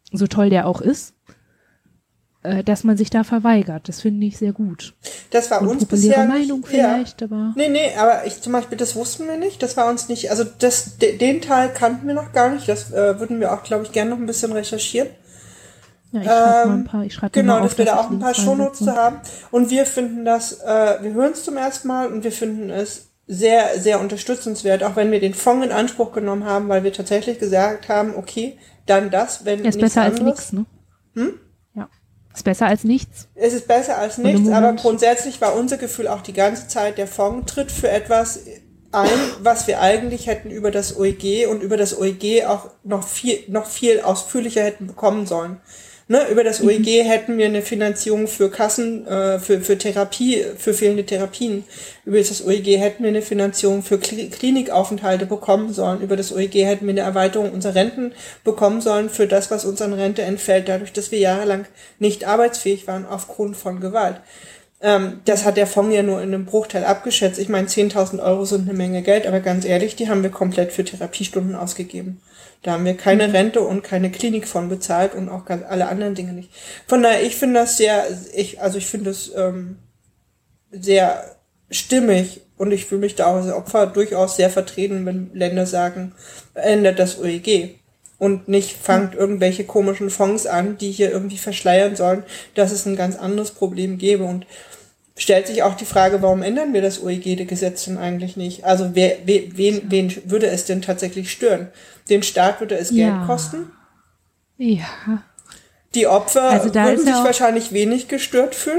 so toll der auch ist, äh, dass man sich da verweigert. Das finde ich sehr gut. Das war Und uns populäre bisher Meinung nicht, vielleicht, ja. aber... Nee, nee, aber ich zum Beispiel, das wussten wir nicht. Das war uns nicht, also das, de, den Teil kannten wir noch gar nicht. Das äh, würden wir auch, glaube ich, gerne noch ein bisschen recherchieren. Ja, ich schreibe Ähm, mal ein paar, ich schreibe genau, mal auf, dass wir dass da ich auch ein paar Links Shownotes reinsetze. zu haben. Und wir finden das, äh, wir hören es zum ersten Mal und wir finden es sehr, sehr unterstützenswert, auch wenn wir den Fonds in Anspruch genommen haben, weil wir tatsächlich gesagt haben, okay, dann das, wenn Ja, ist nichts besser als anderes. nichts, ne? Hm? Ja. Ist besser als nichts. Es ist besser als Und im nichts, aber Moment- grundsätzlich war unser Gefühl auch die ganze Zeit, der Fonds tritt für etwas ein, was wir eigentlich hätten über das O E G und über das O E G auch noch viel, noch viel ausführlicher hätten bekommen sollen. Ne, über das O E G hätten wir eine Finanzierung für Kassen, äh, für, für Therapie, für fehlende Therapien. Über das O E G hätten wir eine Finanzierung für Kli- Klinikaufenthalte bekommen sollen. Über das O E G hätten wir eine Erweiterung unserer Renten bekommen sollen für das, was uns an Rente entfällt, dadurch, dass wir jahrelang nicht arbeitsfähig waren aufgrund von Gewalt. Ähm, das hat der Fonds ja nur in einem Bruchteil abgeschätzt. Ich meine, zehntausend Euro sind eine Menge Geld, aber ganz ehrlich, die haben wir komplett für Therapiestunden ausgegeben. Da haben wir keine Rente und keine Klinik von bezahlt und auch ganz alle anderen Dinge nicht. Von daher, ich finde das sehr, ich, also ich finde es ähm, sehr stimmig und ich fühle mich da auch als Opfer durchaus sehr vertreten, wenn Länder sagen, ändert das O E G und nicht fangt irgendwelche komischen Fonds an, die hier irgendwie verschleiern sollen, dass es ein ganz anderes Problem gäbe. Und stellt sich auch die Frage, warum ändern wir das O E G-Gesetz denn eigentlich nicht? Also wer, wen, wen, wen würde es denn tatsächlich stören? Den Staat würde es Ja. Geld kosten. Ja. Die Opfer Also da würden ist sich ja auch- wahrscheinlich wenig gestört fühlen.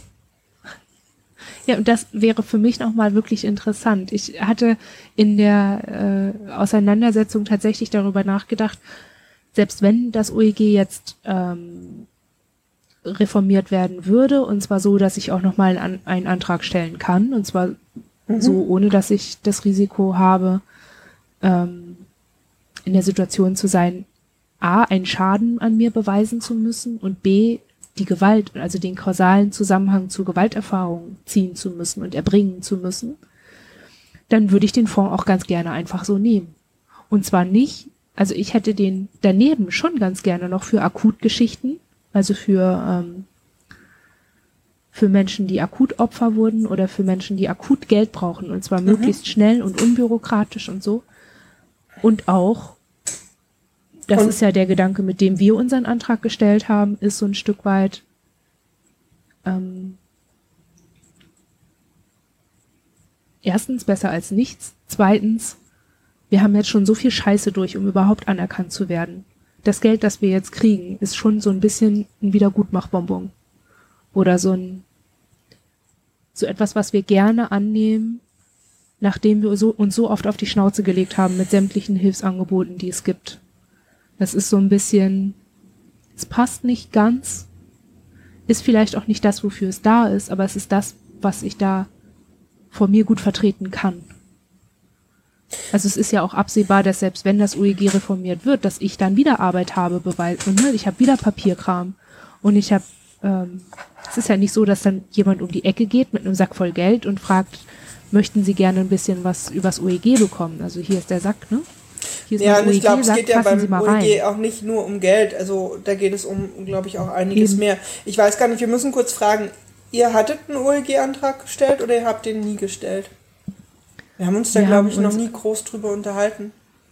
Ja, und das wäre für mich nochmal wirklich interessant. Ich hatte in der äh, Auseinandersetzung tatsächlich darüber nachgedacht, selbst wenn das O E G jetzt ähm, reformiert werden würde, und zwar so, dass ich auch nochmal einen, einen Antrag stellen kann, und zwar Mhm. so, ohne dass ich das Risiko habe, ähm, in der Situation zu sein, A, einen Schaden an mir beweisen zu müssen und B, die Gewalt, also den kausalen Zusammenhang zu Gewalterfahrungen ziehen zu müssen und erbringen zu müssen, dann würde ich den Fonds auch ganz gerne einfach so nehmen. Und zwar nicht, also ich hätte den daneben schon ganz gerne noch für Akutgeschichten, also für, ähm, für Menschen, die akut Opfer wurden oder für Menschen, die akut Geld brauchen, und zwar möglichst schnell und unbürokratisch und so. Und auch, das Und- ist ja der Gedanke, mit dem wir unseren Antrag gestellt haben, ist so ein Stück weit ähm, erstens besser als nichts, zweitens, wir haben jetzt schon so viel Scheiße durch, um überhaupt anerkannt zu werden. Das Geld, das wir jetzt kriegen, ist schon so ein bisschen ein Wiedergutmachbonbon. Oder so ein, so etwas, was wir gerne annehmen, nachdem wir so, uns so oft auf die Schnauze gelegt haben mit sämtlichen Hilfsangeboten, die es gibt. Das ist so ein bisschen, es passt nicht ganz, ist vielleicht auch nicht das, wofür es da ist, aber es ist das, was ich da vor mir gut vertreten kann. Also es ist ja auch absehbar, dass selbst wenn das O E G reformiert wird, dass ich dann wieder Arbeit habe, beweis, und ne, ich habe wieder Papierkram und ich habe, ähm, es ist ja nicht so, dass dann jemand um die Ecke geht mit einem Sack voll Geld und fragt, möchten Sie gerne ein bisschen was übers O E G bekommen? Also hier ist der Sack, ne? Hier ist Ja, mein und ich glaube, es O E G-Sack, geht ja fassen Sie beim mal O E G rein. auch nicht nur um Geld. Also da geht es um, glaube ich, auch einiges Eben. mehr. Ich weiß gar nicht, wir müssen kurz fragen, ihr hattet einen O E G-Antrag gestellt oder ihr habt den nie gestellt? Wir haben uns da, Wir glaube haben ich, noch uns- nie groß drüber unterhalten.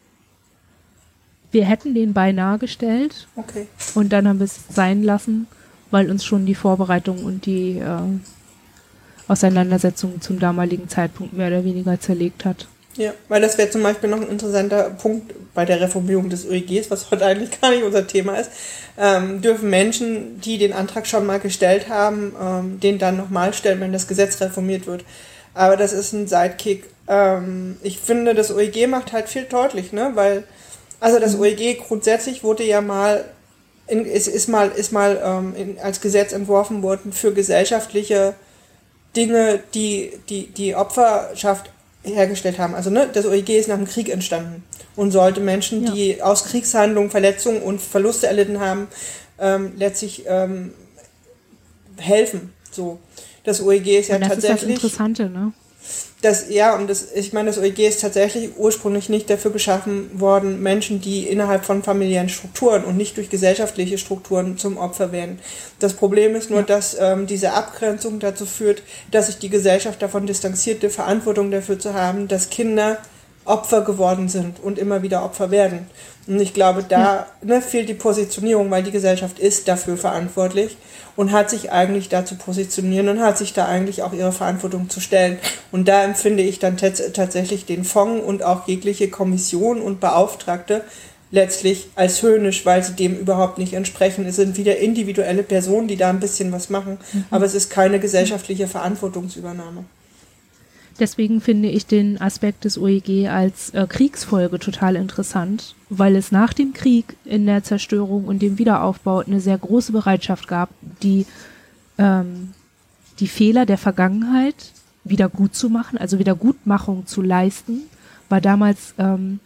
Wir hätten den beinahe gestellt Okay. und dann haben wir es sein lassen, weil uns schon die Vorbereitung und die äh, Auseinandersetzung zum damaligen Zeitpunkt mehr oder weniger zerlegt hat. Ja, weil das wäre zum Beispiel noch ein interessanter Punkt bei der Reformierung des O E Gs, was heute eigentlich gar nicht unser Thema ist. Ähm, dürfen Menschen, die den Antrag schon mal gestellt haben, ähm, den dann nochmal stellen, wenn das Gesetz reformiert wird. Aber das ist ein Sidekick. Ähm, ich finde, das O E G macht halt viel deutlich, ne, weil, also das O E G grundsätzlich wurde ja mal, in, ist, ist mal, ist mal ähm, in, als Gesetz entworfen worden für gesellschaftliche Dinge, die die, die Opferschaft hergestellt haben. Also ne, das O E G ist nach dem Krieg entstanden und sollte Menschen, Ja. die aus Kriegshandlungen Verletzungen und Verluste erlitten haben, ähm, letztlich ähm, helfen. So, das O E G ist ja und das ist das tatsächlich. Interessante, ne? Das, ja, und das, ich meine, das O E G ist tatsächlich ursprünglich nicht dafür geschaffen worden, Menschen, die innerhalb von familiären Strukturen und nicht durch gesellschaftliche Strukturen zum Opfer werden. Das Problem ist nur, ja. dass ähm, diese Abgrenzung dazu führt, dass sich die Gesellschaft davon distanziert, die Verantwortung dafür zu haben, dass Kinder Opfer geworden sind und immer wieder Opfer werden. Und ich glaube, da ja. ne, fehlt die Positionierung, weil die Gesellschaft ist dafür verantwortlich und hat sich eigentlich da zu positionieren und hat sich da eigentlich auch ihre Verantwortung zu stellen. Und da empfinde ich dann tats- tatsächlich den Fonds und auch jegliche Kommission und Beauftragte letztlich als höhnisch, weil sie dem überhaupt nicht entsprechen. Es sind wieder individuelle Personen, die da ein bisschen was machen, mhm. aber es ist keine gesellschaftliche Verantwortungsübernahme. Deswegen finde ich den Aspekt des O E G als äh, Kriegsfolge total interessant, weil es nach dem Krieg in der Zerstörung und dem Wiederaufbau eine sehr große Bereitschaft gab, die, ähm, die Fehler der Vergangenheit wieder gut zu machen, also Wiedergutmachung zu leisten, war damals ähm,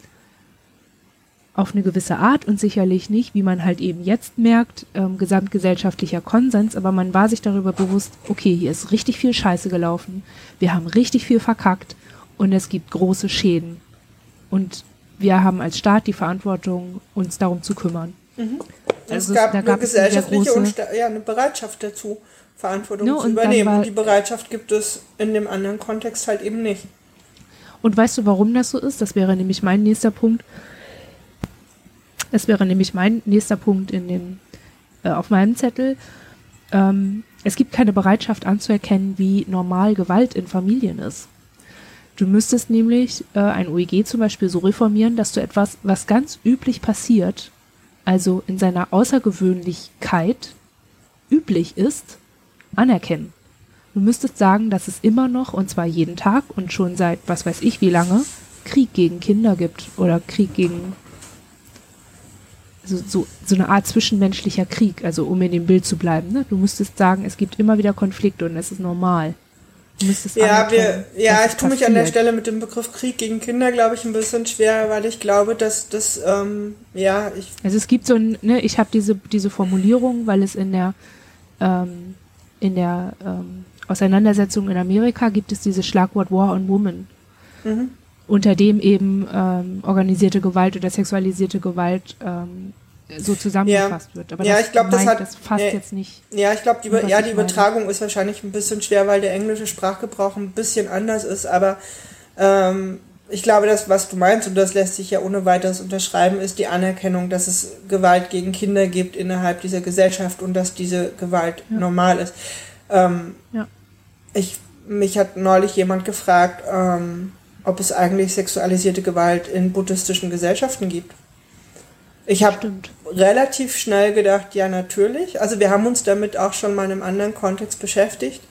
auf eine gewisse Art und sicherlich nicht, wie man halt eben jetzt merkt, ähm, gesamtgesellschaftlicher Konsens, aber man war sich darüber bewusst, okay, hier ist richtig viel Scheiße gelaufen, wir haben richtig viel verkackt und es gibt große Schäden. Und wir haben als Staat die Verantwortung, uns darum zu kümmern. Mhm. Also es gab da eine gesellschaftliche eine und ja, eine Bereitschaft dazu, Verantwortung no, zu übernehmen. Und die Bereitschaft gibt es in dem anderen Kontext halt eben nicht. Und weißt du, warum das so ist? Das wäre nämlich mein nächster Punkt. Das wäre nämlich mein nächster Punkt in dem, äh, auf meinem Zettel. Ähm, es gibt keine Bereitschaft anzuerkennen, wie normal Gewalt in Familien ist. Du müsstest nämlich äh, ein O E G zum Beispiel so reformieren, dass du etwas, was ganz üblich passiert, also in seiner Außergewöhnlichkeit üblich ist, anerkennen. Du müsstest sagen, dass es immer noch, und zwar jeden Tag und schon seit was weiß ich wie lange, Krieg gegen Kinder gibt oder Krieg gegen So, so, so eine Art zwischenmenschlicher Krieg, also um in dem Bild zu bleiben. Ne? Du müsstest sagen, es gibt immer wieder Konflikte und es ist normal. Du müsstest ja, wir, ja ich tue mich an der Stelle mit dem Begriff Krieg gegen Kinder, glaube ich, ein bisschen schwer, weil ich glaube, dass das, ähm, ja, ich... Also es gibt so ein, ne, ich habe diese, diese Formulierung, weil es in der, ähm, in der ähm, Auseinandersetzung in Amerika gibt es dieses Schlagwort War on Women. Mhm. Unter dem eben ähm, organisierte Gewalt oder sexualisierte Gewalt ähm, so zusammengefasst ja. wird. Aber ja, das, ich glaub, meint, das, hat, das fasst nee, jetzt nicht. Ja, ich glaube, die, ja, die Übertragung ist wahrscheinlich ein bisschen schwer, weil der englische Sprachgebrauch ein bisschen anders ist, aber ähm, ich glaube, das, was du meinst, und das lässt sich ja ohne weiteres unterschreiben, ist die Anerkennung, dass es Gewalt gegen Kinder gibt innerhalb dieser Gesellschaft und dass diese Gewalt ja. normal ist. Ähm, ja. ich, mich hat neulich jemand gefragt, ähm, ob es eigentlich sexualisierte Gewalt in buddhistischen Gesellschaften gibt. Ich habe relativ schnell gedacht, ja, natürlich. Also wir haben uns damit auch schon mal in einem anderen Kontext beschäftigt.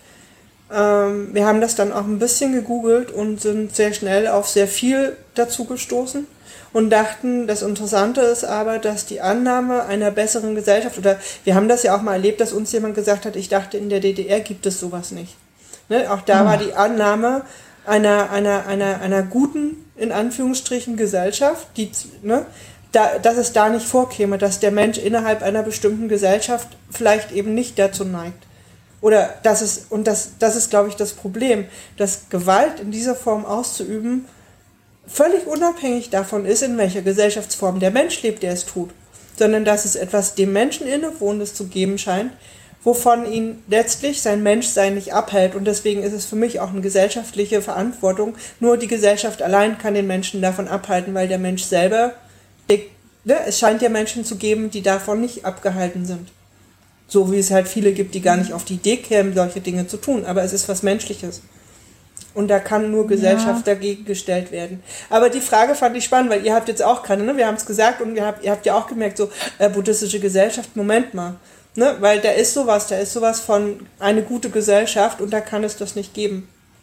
Ähm, wir haben das dann auch ein bisschen gegoogelt und sind sehr schnell auf sehr viel dazu gestoßen und dachten, das Interessante ist aber, dass die Annahme einer besseren Gesellschaft, oder wir haben das ja auch mal erlebt, dass uns jemand gesagt hat, ich dachte, in der D D R gibt es sowas nicht. Ne? Auch da oh. war die Annahme einer, einer, einer, einer guten, in Anführungsstrichen, Gesellschaft, die, ne, da, dass es da nicht vorkäme, dass der Mensch innerhalb einer bestimmten Gesellschaft vielleicht eben nicht dazu neigt. Oder dass es, und das, das ist, glaube ich, das Problem, dass Gewalt in dieser Form auszuüben völlig unabhängig davon ist, in welcher Gesellschaftsform der Mensch lebt, der es tut, sondern dass es etwas dem Menschen Innewohnendes zu geben scheint, wovon ihn letztlich sein Menschsein nicht abhält. Und deswegen ist es für mich auch eine gesellschaftliche Verantwortung. Nur die Gesellschaft allein kann den Menschen davon abhalten, weil der Mensch selber, der, ne, es scheint ja Menschen zu geben, die davon nicht abgehalten sind. So wie es halt viele gibt, die gar nicht auf die Idee kämen, solche Dinge zu tun. Aber es ist was Menschliches. Und da kann nur Gesellschaft ja. dagegen gestellt werden. Aber die Frage fand ich spannend, weil ihr habt jetzt auch keine, ne? Wir haben es gesagt und ihr habt, ihr habt ja auch gemerkt, so äh, buddhistische Gesellschaft, Moment mal. Ne? Weil da ist sowas, da ist sowas von eine gute Gesellschaft und da kann es das nicht geben.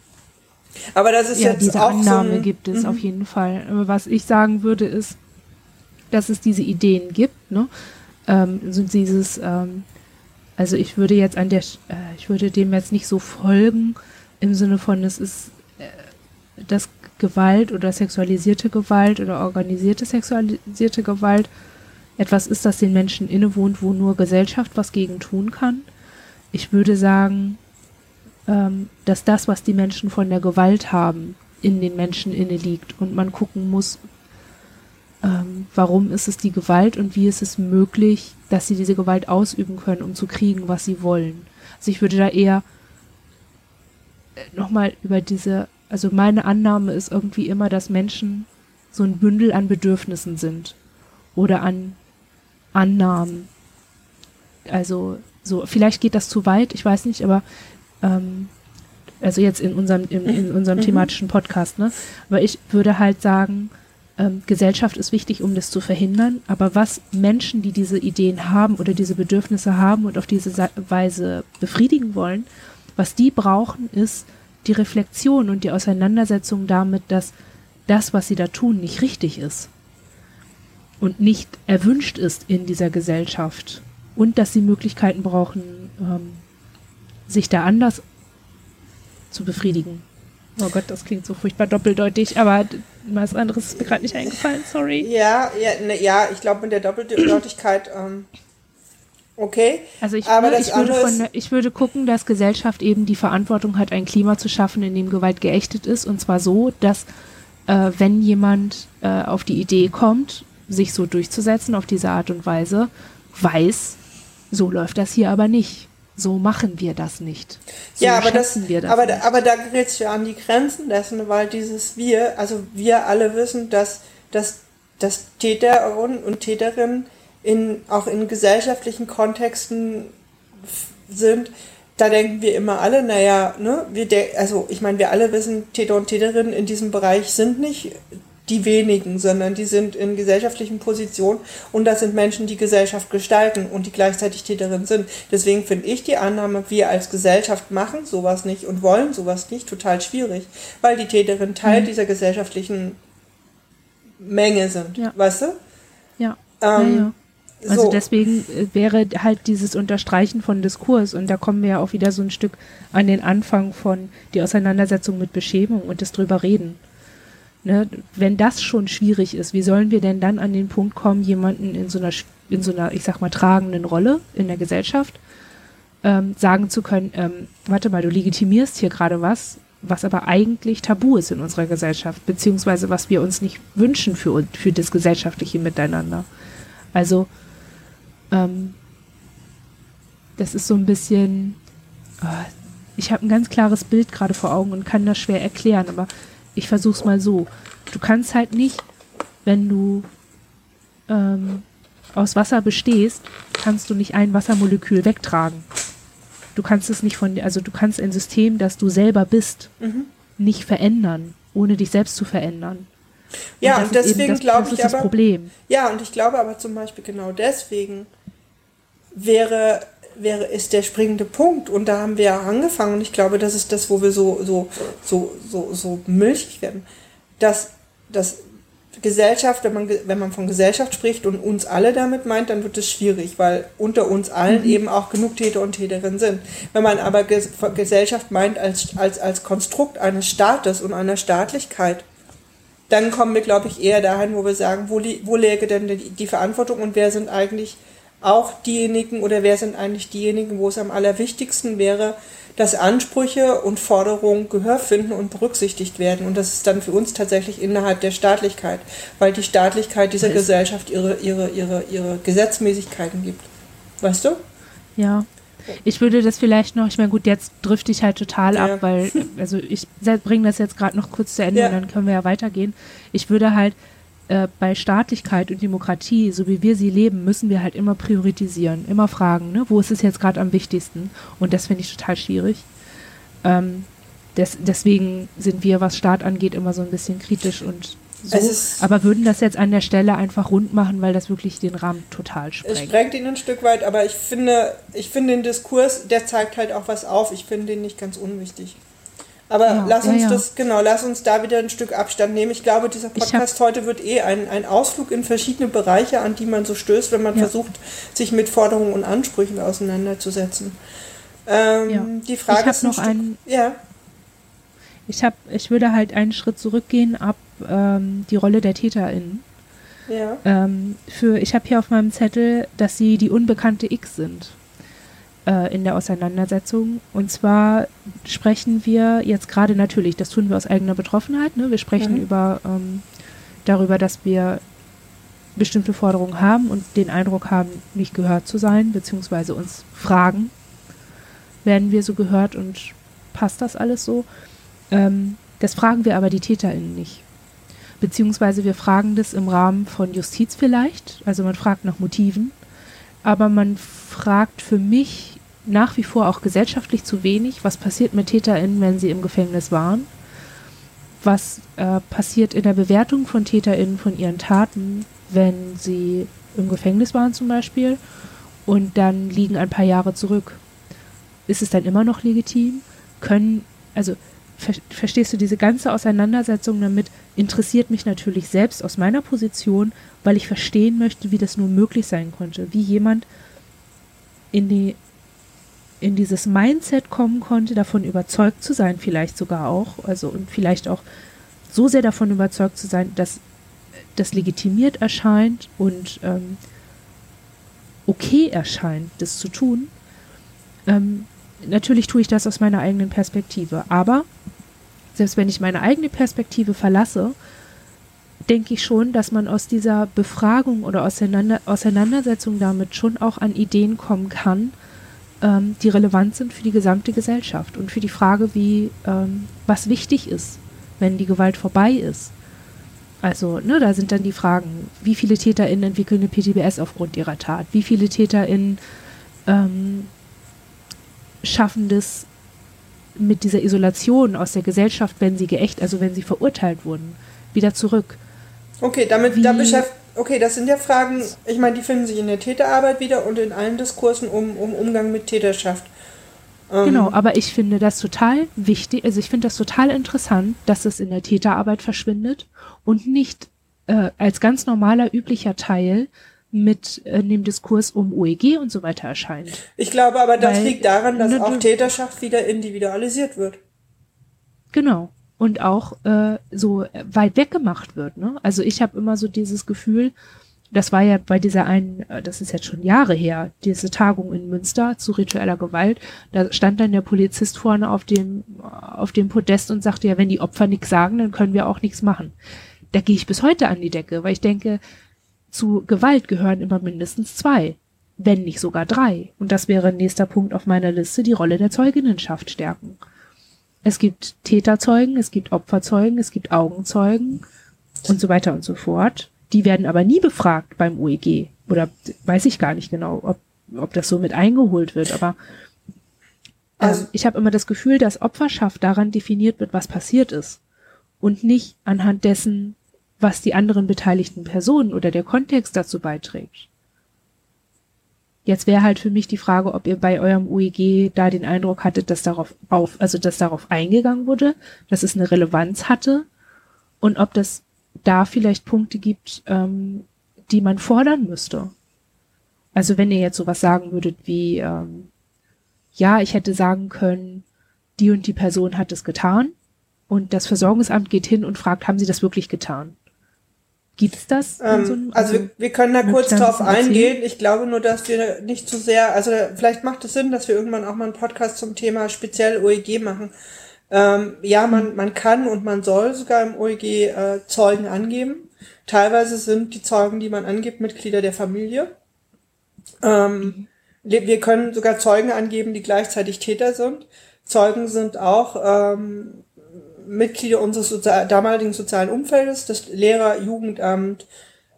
Aber das ist ja, jetzt diese auch Annahme so ein, gibt es m- auf jeden Fall. Aber was ich sagen würde, ist, dass es diese Ideen gibt, ne? Ähm, so dieses, ähm, also ich würde jetzt an der, äh, ich würde dem jetzt nicht so folgen, im Sinne von, es ist äh, das Gewalt oder sexualisierte Gewalt oder organisierte sexualisierte Gewalt etwas ist, das den Menschen innewohnt, wo nur Gesellschaft was gegen tun kann. Ich würde sagen, ähm, dass das, was die Menschen von der Gewalt haben, in den Menschen inne liegt und man gucken muss, ähm, warum ist es die Gewalt und wie ist es möglich, dass sie diese Gewalt ausüben können, um zu kriegen, was sie wollen. Also ich würde da eher nochmal über diese, also meine Annahme ist irgendwie immer, dass Menschen so ein Bündel an Bedürfnissen sind oder an Annahmen. Also so, vielleicht geht das zu weit, ich weiß nicht, aber ähm, also jetzt in unserem, in, in unserem mhm. thematischen Podcast, ne? Aber ich würde halt sagen, ähm, Gesellschaft ist wichtig, um das zu verhindern, aber was Menschen, die diese Ideen haben oder diese Bedürfnisse haben und auf diese Sa- Weise befriedigen wollen, was die brauchen, ist die Reflexion und die Auseinandersetzung damit, dass das, was sie da tun, nicht richtig ist und nicht erwünscht ist in dieser Gesellschaft und dass sie Möglichkeiten brauchen, ähm, sich da anders zu befriedigen. Oh Gott, das klingt so furchtbar doppeldeutig, aber was anderes ist mir gerade nicht eingefallen, sorry. Ja, ja, ne, ja ich glaube mit der Doppeldeutigkeit, ähm, okay. Also ich, aber ne, das ich, würde andere von, ist, ich würde gucken, dass Gesellschaft eben die Verantwortung hat, ein Klima zu schaffen, in dem Gewalt geächtet ist, und zwar so, dass äh, wenn jemand äh, auf die Idee kommt, sich so durchzusetzen auf diese Art und Weise, weiß, so läuft das hier aber nicht. So machen wir das nicht. So ja, aber das, wir das aber, nicht. aber da gerätst du ja an die Grenzen dessen, weil dieses Wir, also wir alle wissen, dass, dass, dass Täter und Täterinnen in, auch in gesellschaftlichen Kontexten f- sind. Da denken wir immer alle, naja, ne, wir de- also ich meine, wir alle wissen, Täter und Täterinnen in diesem Bereich sind nicht die wenigen, sondern die sind in gesellschaftlichen Positionen und das sind Menschen, die Gesellschaft gestalten und die gleichzeitig Täterinnen sind. Deswegen finde ich die Annahme, wir als Gesellschaft machen sowas nicht und wollen sowas nicht, total schwierig, weil die Täterinnen Teil mhm. dieser gesellschaftlichen Menge sind, ja. weißt du? Ja, ähm, ja, ja. Also so. deswegen wäre halt dieses Unterstreichen von Diskurs, und da kommen wir ja auch wieder so ein Stück an den Anfang von die Auseinandersetzung mit Beschämung und das drüber reden. Ne, wenn das schon schwierig ist, wie sollen wir denn dann an den Punkt kommen, jemanden in so einer, in so einer, ich sag mal, tragenden Rolle in der Gesellschaft ähm, sagen zu können, ähm, warte mal, du legitimierst hier gerade was, was aber eigentlich tabu ist in unserer Gesellschaft, beziehungsweise was wir uns nicht wünschen für, für das gesellschaftliche Miteinander. Also, ähm, das ist so ein bisschen, oh, ich habe ein ganz klares Bild gerade vor Augen und kann das schwer erklären, aber ich versuch's mal so. Du kannst halt nicht, wenn du ähm, aus Wasser bestehst, kannst du nicht ein Wassermolekül wegtragen. Du kannst es nicht von, also du kannst ein System, das du selber bist, mhm. nicht verändern, ohne dich selbst zu verändern. Ja, und, und deswegen glaube ich das aber, Problem. ja, und ich glaube aber zum Beispiel genau deswegen wäre wäre, ist der springende Punkt. Und da haben wir ja angefangen, und ich glaube, das ist das, wo wir so, so, so, so, so milchig werden, dass, dass Gesellschaft, wenn man, wenn man von Gesellschaft spricht und uns alle damit meint, dann wird es schwierig, weil unter uns allen mhm. eben auch genug Täter und Täterinnen sind. Wenn man aber Ges- Gesellschaft meint als, als, als Konstrukt eines Staates und einer Staatlichkeit, dann kommen wir, glaube ich, eher dahin, wo wir sagen, wo, li- wo läge denn die, die Verantwortung und wer sind eigentlich auch diejenigen oder wer sind eigentlich diejenigen, wo es am allerwichtigsten wäre, dass Ansprüche und Forderungen Gehör finden und berücksichtigt werden. Und das ist dann für uns tatsächlich innerhalb der Staatlichkeit, weil die Staatlichkeit dieser Gesellschaft ihre, ihre, ihre, ihre Gesetzmäßigkeiten gibt. Weißt du? Ja. Ich würde das vielleicht noch, ich meine, gut, jetzt drifte ich halt total ja. ab, weil, also ich bringe das jetzt gerade noch kurz zu Ende ja. und dann können wir ja weitergehen. Ich würde halt äh, bei Staatlichkeit und Demokratie, so wie wir sie leben, müssen wir halt immer priorisieren, immer fragen, ne, wo ist es jetzt gerade am wichtigsten? Und das finde ich total schwierig. Ähm, des, deswegen sind wir, was Staat angeht, immer so ein bisschen kritisch und so, aber würden das jetzt an der Stelle einfach rund machen, weil das wirklich den Rahmen total sprengt. Es sprengt ihn ein Stück weit, aber ich finde, ich finde den Diskurs, der zeigt halt auch was auf. Ich finde den nicht ganz unwichtig. Aber ja, lass uns ja, ja. das, genau, lass uns da wieder ein Stück Abstand nehmen. Ich glaube, dieser Podcast heute wird eh ein, ein Ausflug in verschiedene Bereiche, an die man so stößt, wenn man ja. versucht, sich mit Forderungen und Ansprüchen auseinanderzusetzen. Ähm, ja. Die Frage ich ist ein noch Stück, einen, ja. Ich habe, ich würde halt einen Schritt zurückgehen ab ähm, die Rolle der TäterInnen. Ja. Ähm, für, ich habe hier auf meinem Zettel, dass sie die unbekannte X sind. äh, in der Auseinandersetzung. Und zwar sprechen wir jetzt gerade natürlich, das tun wir aus eigener Betroffenheit, ne? Wir sprechen mhm. über ähm, darüber, dass wir bestimmte Forderungen haben und den Eindruck haben, nicht gehört zu sein, beziehungsweise uns fragen, werden wir so gehört und passt das alles so? Ähm, das fragen wir aber die TäterInnen nicht. Beziehungsweise wir fragen das im Rahmen von Justiz vielleicht, also man fragt nach Motiven, aber man fragt für mich nach wie vor auch gesellschaftlich zu wenig, was passiert mit TäterInnen, wenn sie im Gefängnis waren, was äh, passiert in der Bewertung von TäterInnen von ihren Taten, wenn sie im Gefängnis waren zum Beispiel und dann liegen ein paar Jahre zurück. Ist es dann immer noch legitim? Können, also ver- verstehst du, diese ganze Auseinandersetzung damit interessiert mich natürlich selbst aus meiner Position, weil ich verstehen möchte, wie das nur möglich sein konnte, wie jemand in die in dieses Mindset kommen konnte, davon überzeugt zu sein, vielleicht sogar auch, also und vielleicht auch so sehr davon überzeugt zu sein, dass das legitimiert erscheint und ähm, okay erscheint, das zu tun. Ähm, natürlich tue ich das aus meiner eigenen Perspektive, aber selbst wenn ich meine eigene Perspektive verlasse, denke ich schon, dass man aus dieser Befragung oder Auseinander- Auseinandersetzung damit schon auch an Ideen kommen kann, ähm, die relevant sind für die gesamte Gesellschaft und für die Frage, wie ähm, was wichtig ist, wenn die Gewalt vorbei ist. Also, ne, da sind dann die Fragen, wie viele TäterInnen entwickeln eine P T B S aufgrund ihrer Tat? Wie viele TäterInnen ähm, schaffen das mit dieser Isolation aus der Gesellschaft, wenn sie geächt, also wenn sie verurteilt wurden, wieder zurück? Okay, damit, da beschäft, okay, das sind ja Fragen, ich meine, die finden sich in der Täterarbeit wieder und in allen Diskursen um, um Umgang mit Täterschaft. Genau, aber ich finde das total wichtig, also ich finde das total interessant, dass es in der Täterarbeit verschwindet und nicht äh, als ganz normaler, üblicher Teil mit äh, dem Diskurs um O E G und so weiter erscheint. Ich glaube aber, das Weil, liegt daran, dass ne, auch Täterschaft wieder individualisiert wird. Genau. Und auch äh, so weit weg gemacht wird. Ne? Also ich habe immer so dieses Gefühl, das war ja bei dieser einen, das ist jetzt schon Jahre her, diese Tagung in Münster zu ritueller Gewalt, da stand dann der Polizist vorne auf dem, auf dem Podest und sagte, ja, wenn die Opfer nichts sagen, dann können wir auch nichts machen. Da gehe ich bis heute an die Decke, weil ich denke, zu Gewalt gehören immer mindestens zwei, wenn nicht sogar drei. Und das wäre ein nächster Punkt auf meiner Liste, die Rolle der Zeuginnenschaft stärken. Es gibt Täterzeugen, es gibt Opferzeugen, es gibt Augenzeugen und so weiter und so fort. Die werden aber nie befragt beim O E G. Oder weiß ich gar nicht genau, ob, ob das so mit eingeholt wird. Aber ähm, also, ich habe immer das Gefühl, dass Opferschaft daran definiert wird, was passiert ist. Und nicht anhand dessen, was die anderen beteiligten Personen oder der Kontext dazu beiträgt. Jetzt wäre halt für mich die Frage, ob ihr bei eurem O E G da den Eindruck hattet, dass darauf auf, also dass darauf eingegangen wurde, dass es eine Relevanz hatte und ob das da vielleicht Punkte gibt, ähm, die man fordern müsste. Also wenn ihr jetzt sowas sagen würdet wie, ähm, ja, ich hätte sagen können, die und die Person hat es getan und das Versorgungsamt geht hin und fragt, haben sie das wirklich getan? Gibt's das? Ähm, so einem, also, also wir können da kurz drauf eingehen. Ich glaube nur, dass wir nicht zu sehr, also vielleicht macht es Sinn, dass wir irgendwann auch mal einen Podcast zum Thema speziell O E G machen. Ähm, ja, man, man kann und man soll sogar im O E G äh, Zeugen angeben. Teilweise sind die Zeugen, die man angibt, Mitglieder der Familie. Ähm, mhm. Wir können sogar Zeugen angeben, die gleichzeitig Täter sind. Zeugen sind auch ähm, Mitglieder unseres sozial- damaligen sozialen Umfeldes, das Lehrer, Jugendamt,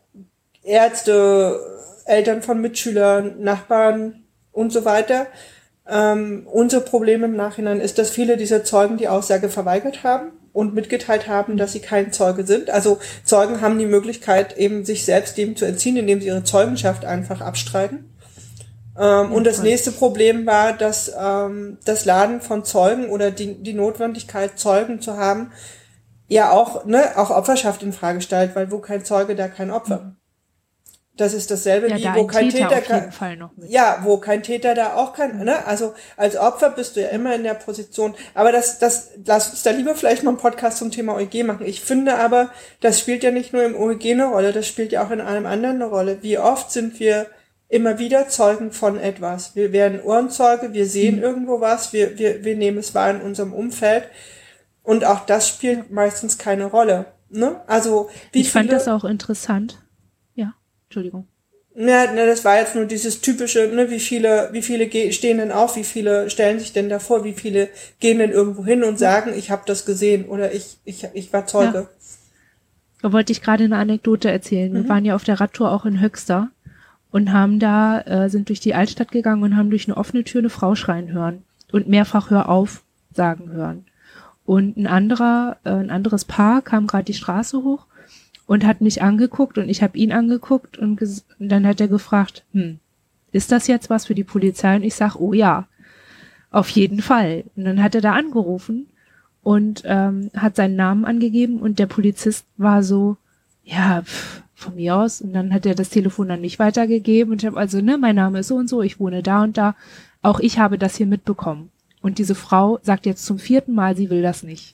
Ärzte, Eltern von Mitschülern, Nachbarn und so weiter. Ähm, unser Problem im Nachhinein ist, dass viele dieser Zeugen die Aussage verweigert haben und mitgeteilt haben, dass sie kein Zeuge sind. Also Zeugen haben die Möglichkeit, eben sich selbst dem zu entziehen, indem sie ihre Zeugenschaft einfach abstreiten. Ähm, ja, und das toll. Nächste Problem war, dass ähm, das Laden von Zeugen oder die, die Notwendigkeit, Zeugen zu haben, ja auch, ne, auch Opferschaft in Frage stellt, weil wo kein Zeuge, da kein Opfer. Mhm. Das ist dasselbe ja, wie, da wo kein Täter, Täter, auf jeden Fall noch mit. Ja, wo kein Täter, da auch kein, ne, also als Opfer bist du ja immer in der Position, aber das, das, lass uns da lieber vielleicht mal einen Podcast zum Thema O E G machen. Ich finde aber, das spielt ja nicht nur im O E G eine Rolle, das spielt ja auch in allem anderen eine Rolle. Wie oft sind wir immer wieder Zeugen von etwas. Wir werden Ohrenzeuge, wir sehen mhm. irgendwo was, wir, wir, wir nehmen es wahr in unserem Umfeld. Und auch das spielt meistens keine Rolle. Ne? Also, wie ich fand das auch interessant. Ja, Entschuldigung. Ja, ne, das war jetzt nur dieses typische, ne, wie viele, wie viele ge- stehen denn auf, wie viele stellen sich denn davor, wie viele gehen denn irgendwo hin und sagen, ich habe das gesehen oder ich, ich, ich war Zeuge. Ja. Da wollte ich gerade eine Anekdote erzählen. Wir Mhm. waren ja auf der Radtour auch in Höxter und haben da, äh, sind durch die Altstadt gegangen und haben durch eine offene Tür eine Frau schreien hören und mehrfach Hör auf sagen hören. Und ein anderer, äh, ein anderes Paar kam gerade die Straße hoch und hat mich angeguckt und ich habe ihn angeguckt und, ges- und dann hat er gefragt, hm, ist das jetzt was für die Polizei? Und ich sag, oh ja, auf jeden Fall. Und dann hat er da angerufen und ähm, hat seinen Namen angegeben und der Polizist war so, ja, pff, von mir aus. Und dann hat er das Telefon dann nicht weitergegeben und ich habe also, ne, mein Name ist so und so, ich wohne da und da. Auch ich habe das hier mitbekommen. Und diese Frau sagt jetzt zum vierten Mal, sie will das nicht.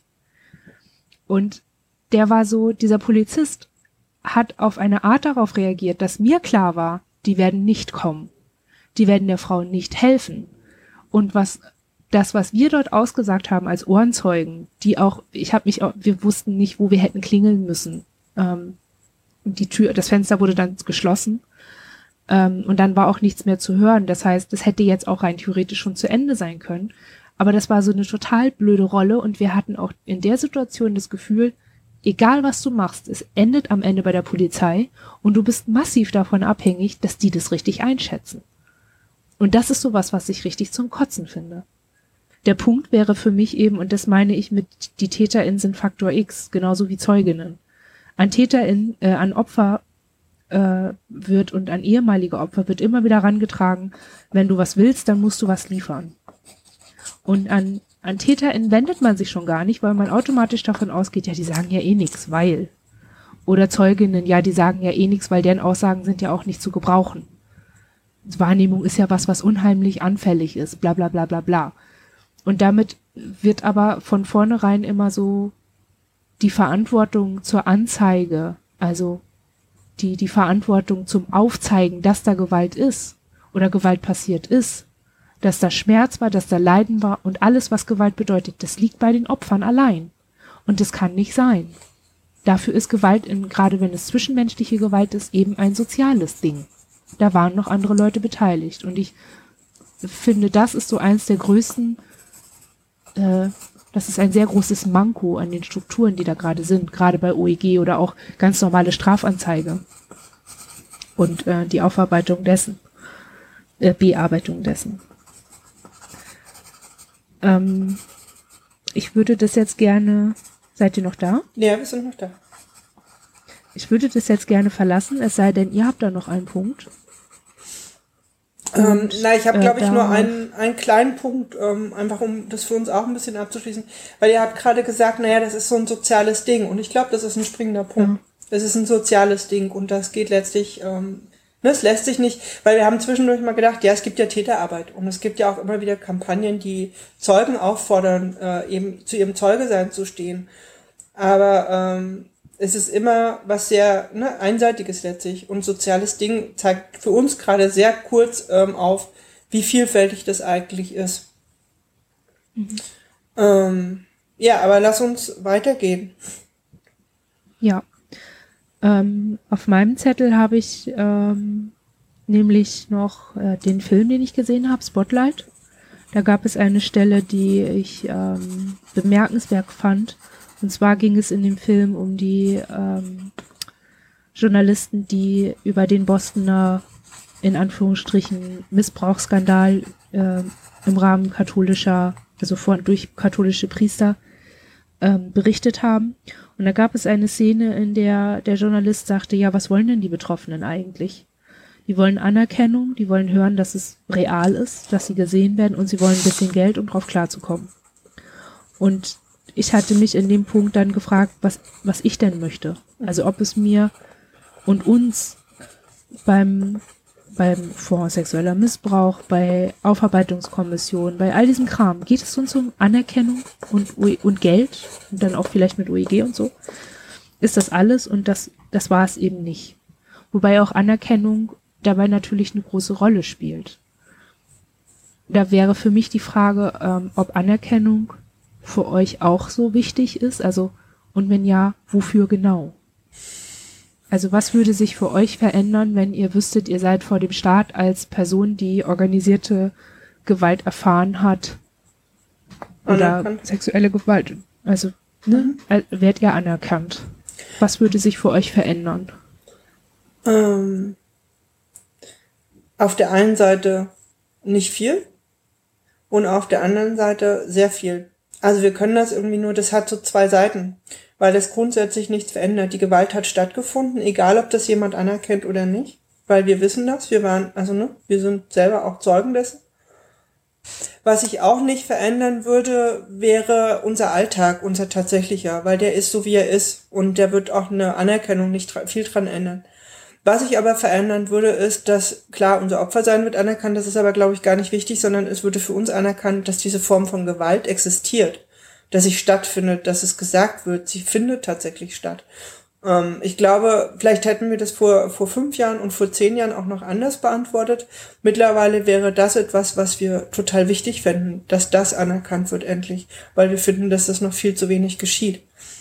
Und der war so, dieser Polizist hat auf eine Art darauf reagiert, dass mir klar war, die werden nicht kommen. Die werden der Frau nicht helfen. Und was das, was wir dort ausgesagt haben als Ohrenzeugen, die auch, ich habe mich auch, wir wussten nicht, wo wir hätten klingeln müssen. Ähm, die Tür, das Fenster wurde dann geschlossen. Ähm, und dann war auch nichts mehr zu hören. Das heißt, das hätte jetzt auch rein theoretisch schon zu Ende sein können. Aber das war so eine total blöde Rolle und wir hatten auch in der Situation das Gefühl, egal was du machst, es endet am Ende bei der Polizei und du bist massiv davon abhängig, dass die das richtig einschätzen. Und das ist sowas, was ich richtig zum Kotzen finde. Der Punkt wäre für mich eben, und das meine ich mit, die TäterInnen sind Faktor X, genauso wie Zeuginnen. An TäterInnen, äh, an Opfer äh, wird und an ehemalige Opfer wird immer wieder rangetragen, wenn du was willst, dann musst du was liefern. Und an, an TäterInnen wendet man sich schon gar nicht, weil man automatisch davon ausgeht, ja, die sagen ja eh nichts, weil. Oder Zeuginnen, ja, die sagen ja eh nichts, weil deren Aussagen sind ja auch nicht zu gebrauchen. Wahrnehmung ist ja was, was unheimlich anfällig ist, bla bla bla bla bla. Und damit wird aber von vornherein immer so die Verantwortung zur Anzeige, also die, die Verantwortung zum Aufzeigen, dass da Gewalt ist oder Gewalt passiert ist, dass da Schmerz war, dass da Leiden war und alles, was Gewalt bedeutet, das liegt bei den Opfern allein. Und das kann nicht sein. Dafür ist Gewalt, in, gerade wenn es zwischenmenschliche Gewalt ist, eben ein soziales Ding. Da waren noch andere Leute beteiligt. Und ich finde, das ist so eins der größten, äh, das ist ein sehr großes Manko an den Strukturen, die da gerade sind, gerade bei O E G oder auch ganz normale Strafanzeige und äh, die Aufarbeitung dessen, äh, Bearbeitung dessen. Ähm, ich würde das jetzt gerne, seid ihr noch da? Ja, wir sind noch da. Ich würde das jetzt gerne verlassen, es sei denn, ihr habt da noch einen Punkt. Ähm, na, ich habe, äh, glaube ich, da- nur einen, einen kleinen Punkt, ähm, einfach um das für uns auch ein bisschen abzuschließen, weil ihr habt gerade gesagt, naja, das ist so ein soziales Ding und ich glaube, das ist ein springender Punkt. Das ist ein soziales Ding und das geht letztlich, ähm, ne, es lässt sich nicht, weil wir haben zwischendurch mal gedacht, ja, es gibt ja Täterarbeit und es gibt ja auch immer wieder Kampagnen, die Zeugen auffordern, äh, eben zu ihrem Zeugesein zu stehen. Aber ähm, es ist immer was sehr ne, Einseitiges letztlich und soziales Ding zeigt für uns gerade sehr kurz ähm, auf, wie vielfältig das eigentlich ist. Mhm. Ähm, ja, aber lass uns weitergehen. Ja. Ähm, auf meinem Zettel habe ich ähm, nämlich noch äh, den Film, den ich gesehen habe, Spotlight. Da gab es eine Stelle, die ich ähm, bemerkenswert fand. Und zwar ging es in dem Film um die ähm, Journalisten, die über den Bostoner, in Anführungsstrichen, Missbrauchsskandal äh, im Rahmen katholischer, also vor, durch katholische Priester ähm, berichtet haben. Und da gab es eine Szene, in der der Journalist sagte, ja, was wollen denn die Betroffenen eigentlich? Die wollen Anerkennung, die wollen hören, dass es real ist, dass sie gesehen werden und sie wollen ein bisschen Geld, um drauf klarzukommen. Und ich hatte mich in dem Punkt dann gefragt, was, was ich denn möchte. Also ob es mir und uns beim, beim Fonds sexueller Missbrauch, bei Aufarbeitungskommissionen, bei all diesem Kram, geht es uns um Anerkennung und, und Geld und dann auch vielleicht mit O E G und so. Ist das alles und das, das war es eben nicht. Wobei auch Anerkennung dabei natürlich eine große Rolle spielt. Da wäre für mich die Frage, ähm, ob Anerkennung für euch auch so wichtig ist, also, und wenn ja, wofür genau? Also was würde sich für euch verändern, wenn ihr wüsstet, ihr seid vor dem Staat als Person, die organisierte Gewalt erfahren hat oder anerkannt. Sexuelle Gewalt, also ne, mhm. werdet ihr anerkannt? Was würde sich für euch verändern? Ähm, auf der einen Seite nicht viel und auf der anderen Seite sehr viel. Also wir können das irgendwie nur, das hat so zwei Seiten, weil das grundsätzlich nichts verändert. Die Gewalt hat stattgefunden, egal ob das jemand anerkennt oder nicht, weil wir wissen das, wir waren, also ne, wir sind selber auch Zeugen dessen. Was ich auch nicht verändern würde, wäre unser Alltag, unser tatsächlicher, weil der ist so, wie er ist und der wird auch eine Anerkennung nicht tra- viel dran ändern. Was ich aber verändern würde, ist, dass, klar, unser Opfersein wird anerkannt, das ist aber, glaube ich, gar nicht wichtig, sondern es würde für uns anerkannt, dass diese Form von Gewalt existiert, dass sie stattfindet, dass es gesagt wird, sie findet tatsächlich statt. Ähm, ich glaube, vielleicht hätten wir das vor, vor fünf Jahren und vor zehn Jahren auch noch anders beantwortet. Mittlerweile wäre das etwas, was wir total wichtig fänden, dass das anerkannt wird endlich, weil wir finden, dass das noch viel zu wenig geschieht.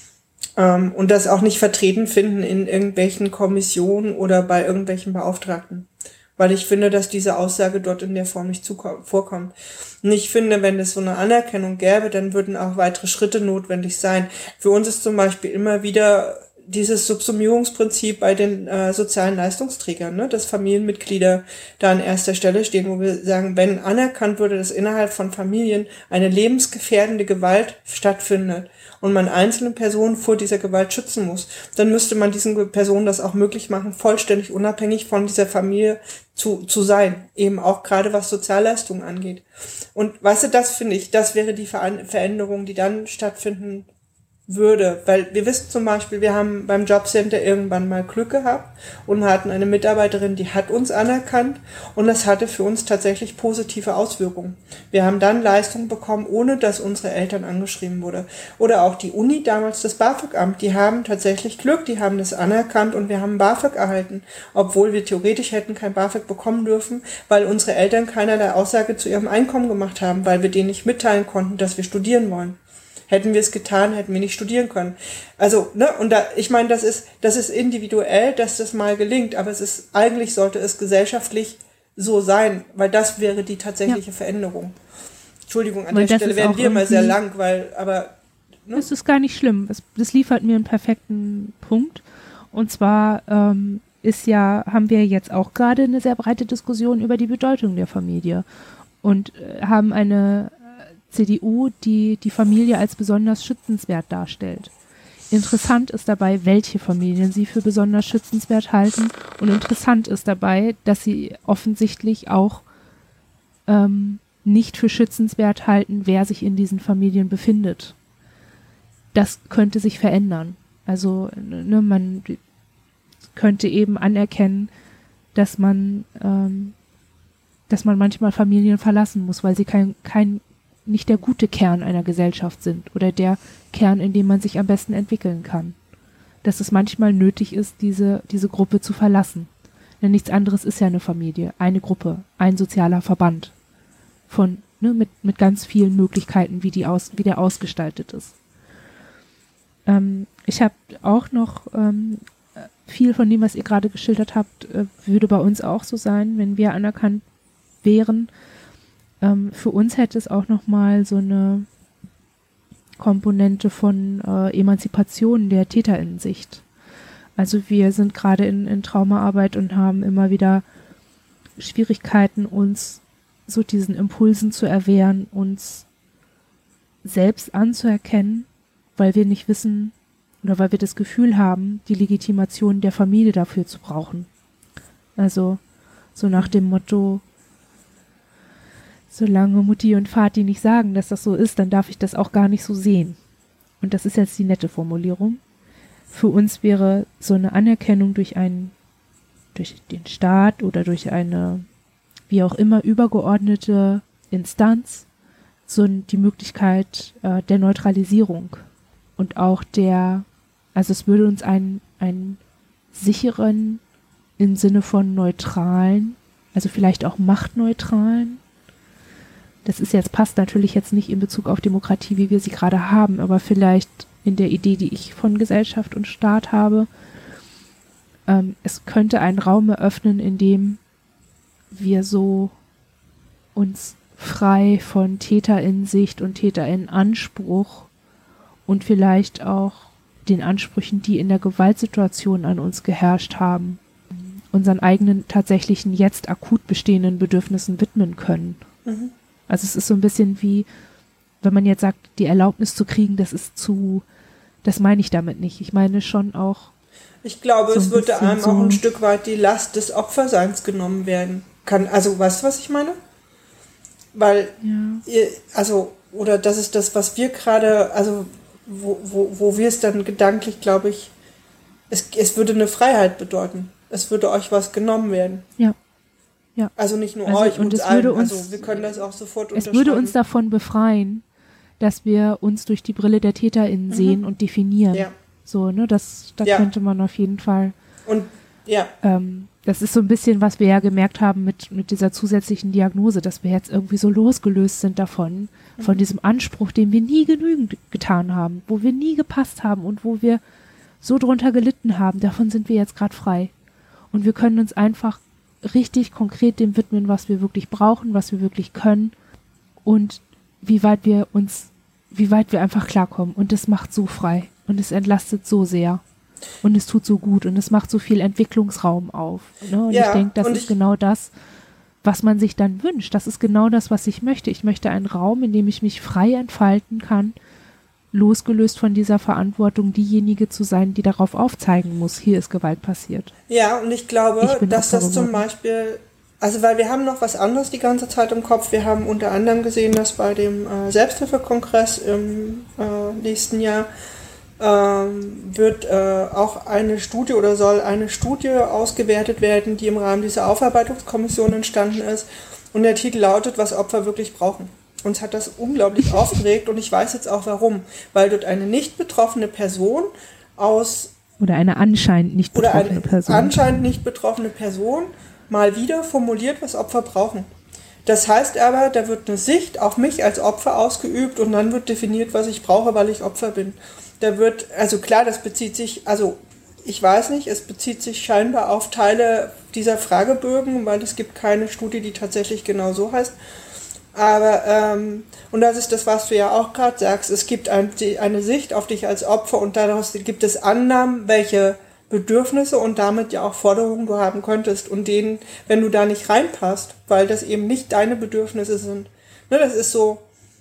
Ähm, und das auch nicht vertreten finden in irgendwelchen Kommissionen oder bei irgendwelchen Beauftragten. Weil ich finde, dass diese Aussage dort in der Form nicht zuko- vorkommt. Und ich finde, wenn es so eine Anerkennung gäbe, dann würden auch weitere Schritte notwendig sein. Für uns ist zum Beispiel immer wieder dieses Subsumierungsprinzip bei den äh, sozialen Leistungsträgern, ne, dass Familienmitglieder da an erster Stelle stehen, wo wir sagen, wenn anerkannt würde, dass innerhalb von Familien eine lebensgefährdende Gewalt stattfindet und man einzelne Personen vor dieser Gewalt schützen muss, dann müsste man diesen Personen das auch möglich machen, vollständig unabhängig von dieser Familie zu zu sein, eben auch gerade was Sozialleistungen angeht. Und weißt du, das finde ich, das wäre die Ver- Veränderung, die dann stattfinden würde, weil wir wissen zum Beispiel, wir haben beim Jobcenter irgendwann mal Glück gehabt und hatten eine Mitarbeiterin, die hat uns anerkannt und das hatte für uns tatsächlich positive Auswirkungen. Wir haben dann Leistungen bekommen, ohne dass unsere Eltern angeschrieben wurde. Oder auch die Uni, damals das BAföG-Amt, die haben tatsächlich Glück, die haben das anerkannt und wir haben BAföG erhalten, obwohl wir theoretisch hätten kein BAföG bekommen dürfen, weil unsere Eltern keinerlei Aussage zu ihrem Einkommen gemacht haben, weil wir denen nicht mitteilen konnten, dass wir studieren wollen. Hätten wir es getan, hätten wir nicht studieren können. Also, ne, und da, ich meine, das ist, das ist individuell, dass das mal gelingt, aber es ist, eigentlich sollte es gesellschaftlich so sein, weil das wäre die tatsächliche ja. Veränderung. Entschuldigung, an weil der Stelle werden wir mal sehr lang, weil, aber, ne? Das ist gar nicht schlimm. Das, das liefert mir einen perfekten Punkt. Und zwar, ähm, ist ja, haben wir jetzt auch gerade eine sehr breite Diskussion über die Bedeutung der Familie und äh, haben eine C D U, die die Familie als besonders schützenswert darstellt. Interessant ist dabei, welche Familien sie für besonders schützenswert halten und interessant ist dabei, dass sie offensichtlich auch ähm, nicht für schützenswert halten, wer sich in diesen Familien befindet. Das könnte sich verändern. Also ne, man könnte eben anerkennen, dass man ähm, dass man manchmal Familien verlassen muss, weil sie kein kein nicht der gute Kern einer Gesellschaft sind oder der Kern, in dem man sich am besten entwickeln kann. Dass es manchmal nötig ist, diese, diese Gruppe zu verlassen. Denn nichts anderes ist ja eine Familie, eine Gruppe, ein sozialer Verband von, ne, mit, mit ganz vielen Möglichkeiten, wie die aus, wie der ausgestaltet ist. Ähm, ich habe auch noch ähm, viel von dem, was ihr gerade geschildert habt, äh, würde bei uns auch so sein, wenn wir anerkannt wären. Für uns hätte es auch nochmal so eine Komponente von äh, Emanzipation der TäterInnen-Sicht. Also wir sind gerade in, in Traumaarbeit und haben immer wieder Schwierigkeiten, uns so diesen Impulsen zu erwehren, uns selbst anzuerkennen, weil wir nicht wissen oder weil wir das Gefühl haben, die Legitimation der Familie dafür zu brauchen. Also so nach dem Motto, solange Mutti und Vati nicht sagen, dass das so ist, dann darf ich das auch gar nicht so sehen. Und das ist jetzt die nette Formulierung. Für uns wäre so eine Anerkennung durch einen, durch den Staat oder durch eine, wie auch immer, übergeordnete Instanz, so die Möglichkeit äh, der Neutralisierung und auch der, also es würde uns einen, einen sicheren im Sinne von neutralen, also vielleicht auch machtneutralen. Das ist jetzt, passt natürlich jetzt nicht in Bezug auf Demokratie, wie wir sie gerade haben, aber vielleicht in der Idee, die ich von Gesellschaft und Staat habe. Ähm, es könnte einen Raum eröffnen, in dem wir so uns frei von TäterInnensicht und TäterInnenanspruch und vielleicht auch den Ansprüchen, die in der Gewaltsituation an uns geherrscht haben, unseren eigenen tatsächlichen jetzt akut bestehenden Bedürfnissen widmen können. Mhm. Also es ist so ein bisschen wie, wenn man jetzt sagt, die Erlaubnis zu kriegen, das ist zu, das meine ich damit nicht. Ich meine schon auch. Ich glaube, so es würde einem so auch ein Stück weit die Last des Opferseins genommen werden. Kann, also weißt du, was ich meine? Weil, ja. ihr, also, oder das ist das, was wir gerade, also wo, wo, wo wir es dann gedanklich, glaube ich, es, es würde eine Freiheit bedeuten. Es würde euch was genommen werden. Ja. Ja. Also nicht nur also, euch, und uns es allen. Würde uns, also wir können das auch sofort es unterschreiben. würde uns davon befreien, dass wir uns durch die Brille der TäterInnen mhm. sehen und definieren. Ja. So, ne, das, da ja. könnte man auf jeden Fall. Und, ja. Ähm, das ist so ein bisschen, was wir ja gemerkt haben mit, mit dieser zusätzlichen Diagnose, dass wir jetzt irgendwie so losgelöst sind davon, mhm. von diesem Anspruch, den wir nie genügend getan haben, wo wir nie gepasst haben und wo wir so drunter gelitten haben. Davon sind wir jetzt gerade frei. Und wir können uns einfach richtig konkret dem widmen, was wir wirklich brauchen, was wir wirklich können und wie weit wir uns, wie weit wir einfach klarkommen. Und das macht so frei und es entlastet so sehr und es tut so gut und es macht so viel Entwicklungsraum auf. Ne? Und ja, ich denke, das ist genau das, was man sich dann wünscht. Das ist genau das, was ich möchte. Ich möchte einen Raum, in dem ich mich frei entfalten kann, losgelöst von dieser Verantwortung, diejenige zu sein, die darauf aufzeigen muss, hier ist Gewalt passiert. Ja, und ich glaube, ich dass das zum Beispiel, also weil wir haben noch was anderes die ganze Zeit im Kopf. Wir haben unter anderem gesehen, dass bei dem äh, Selbsthilfekongress im äh, nächsten Jahr ähm, wird äh, auch eine Studie oder soll eine Studie ausgewertet werden, die im Rahmen dieser Aufarbeitungskommission entstanden ist. Und der Titel lautet, was Opfer wirklich brauchen. Uns hat das unglaublich aufgeregt und ich weiß jetzt auch warum. Weil dort eine nicht betroffene Person aus... Oder eine anscheinend nicht betroffene oder eine Person. anscheinend nicht betroffene Person mal wieder formuliert, was Opfer brauchen. Das heißt aber, da wird eine Sicht auf mich als Opfer ausgeübt und dann wird definiert, was ich brauche, weil ich Opfer bin. Da wird, also klar, das bezieht sich, also ich weiß nicht, es bezieht sich scheinbar auf Teile dieser Fragebögen, weil es gibt keine Studie, die tatsächlich genau so heißt. Aber, ähm, und das ist das, was du ja auch gerade sagst, es gibt ein, die, eine Sicht auf dich als Opfer und daraus gibt es Annahmen, welche Bedürfnisse und damit ja auch Forderungen du haben könntest und denen, wenn du da nicht reinpasst, weil das eben nicht deine Bedürfnisse sind. Ne, das ist so,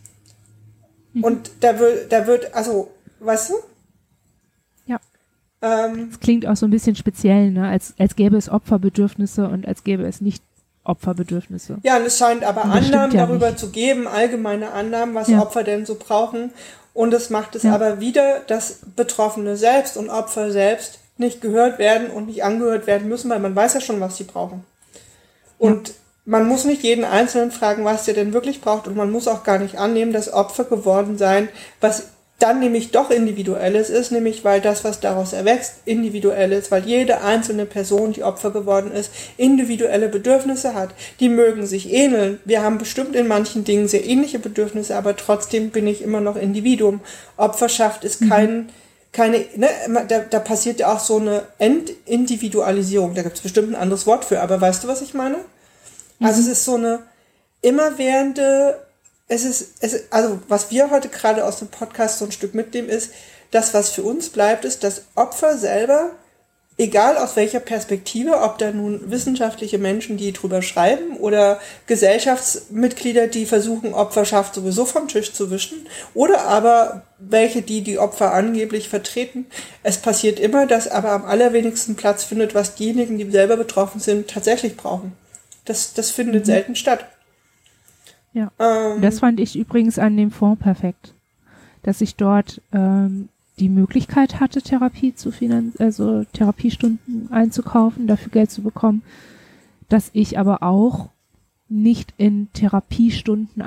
mhm. und da wird, da wird, also, weißt du? Ja. Ähm, das klingt auch so ein bisschen speziell, ne, als, als gäbe es Opferbedürfnisse und als gäbe es nicht Opferbedürfnisse. Ja, und es scheint aber Annahmen ja darüber nicht. zu geben, allgemeine Annahmen, was ja. Opfer denn so brauchen. Und es macht es ja. aber wieder, dass Betroffene selbst und Opfer selbst nicht gehört werden und nicht angehört werden müssen, weil man weiß ja schon, was sie brauchen. Und ja. man muss nicht jeden Einzelnen fragen, was der denn wirklich braucht. Und man muss auch gar nicht annehmen, dass Opfer geworden sein, was dann nämlich doch Individuelles ist, nämlich weil das, was daraus erwächst, individuell ist, weil jede einzelne Person, die Opfer geworden ist, individuelle Bedürfnisse hat. Die mögen sich ähneln. Wir haben bestimmt in manchen Dingen sehr ähnliche Bedürfnisse, aber trotzdem bin ich immer noch Individuum. Opferschaft ist kein, mhm. keine, ne, da, da passiert ja auch so eine Entindividualisierung. Da gibt es bestimmt ein anderes Wort für, aber weißt du, was ich meine? Mhm. Also es ist so eine immerwährende Es ist, es ist, also was wir heute gerade aus dem Podcast so ein Stück mitnehmen, ist, das, was für uns bleibt, ist, dass Opfer selber, egal aus welcher Perspektive, ob da nun wissenschaftliche Menschen, die drüber schreiben, oder Gesellschaftsmitglieder, die versuchen, Opferschaft sowieso vom Tisch zu wischen, oder aber welche, die die Opfer angeblich vertreten. Es passiert immer, dass aber am allerwenigsten Platz findet, was diejenigen, die selber betroffen sind, tatsächlich brauchen. Das, das findet mhm. selten statt. Ja, ähm, das fand ich übrigens an dem Fonds perfekt, dass ich dort ähm, die Möglichkeit hatte, Therapie zu finanz- also Therapiestunden einzukaufen, dafür Geld zu bekommen, dass ich aber auch nicht in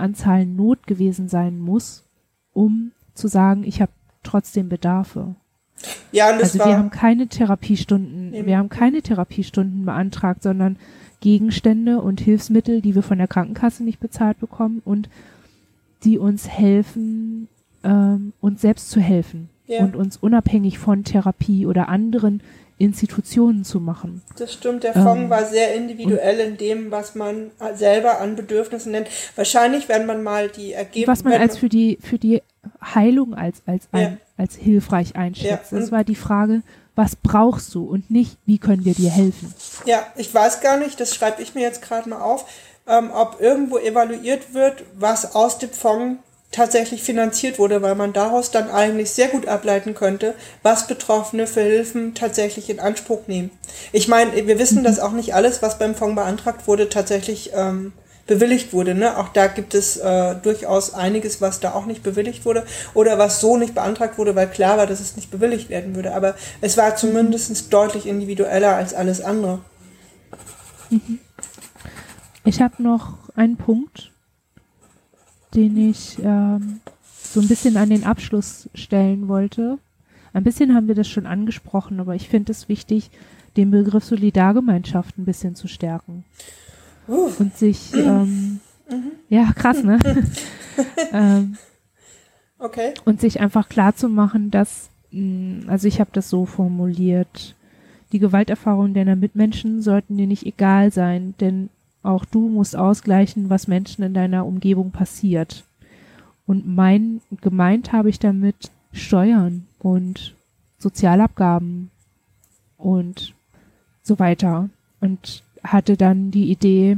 Therapiestundenanzahl Not gewesen sein muss, um zu sagen, ich habe trotzdem Bedarfe. Ja, und das also war, wir haben keine Therapiestunden, eben. wir haben keine Therapiestunden beantragt, sondern Gegenstände und Hilfsmittel, die wir von der Krankenkasse nicht bezahlt bekommen und die uns helfen, ähm, uns selbst zu helfen Ja. und uns unabhängig von Therapie oder anderen Institutionen zu machen. Das stimmt, der Fonds Ähm, war sehr individuell in dem, was man selber an Bedürfnissen nennt. Wahrscheinlich, wenn man mal die Ergebnisse... Was man wenn als für die, für die Heilung als, als, ein, Ja. als hilfreich einschätzt. Ja, Das und- war die Frage, was brauchst du und nicht, wie können wir dir helfen? Ja, ich weiß gar nicht, das schreibe ich mir jetzt gerade mal auf, ähm, ob irgendwo evaluiert wird, was aus dem Fonds tatsächlich finanziert wurde, weil man daraus dann eigentlich sehr gut ableiten könnte, was Betroffene für Hilfen tatsächlich in Anspruch nehmen. Ich meine, wir wissen, dass auch nicht alles, was beim Fonds beantragt wurde, tatsächlich ähm, bewilligt wurde. Ne? Auch da gibt es äh, durchaus einiges, was da auch nicht bewilligt wurde oder was so nicht beantragt wurde, weil klar war, dass es nicht bewilligt werden würde. Aber es war zumindest deutlich individueller als alles andere. Ich habe noch einen Punkt, den ich ähm, so ein bisschen an den Abschluss stellen wollte. Ein bisschen haben wir das schon angesprochen, aber ich finde es wichtig, den Begriff Solidargemeinschaft ein bisschen zu stärken. Uh. Und sich, ähm, ja, krass, ne? ähm, Okay. und sich einfach klar zu machen, dass, mh, also ich habe das so formuliert, die Gewalterfahrungen deiner Mitmenschen sollten dir nicht egal sein, denn auch du musst ausgleichen, was Menschen in deiner Umgebung passiert. Und mein, gemeint habe ich damit Steuern und Sozialabgaben und so weiter. Und hatte dann die Idee,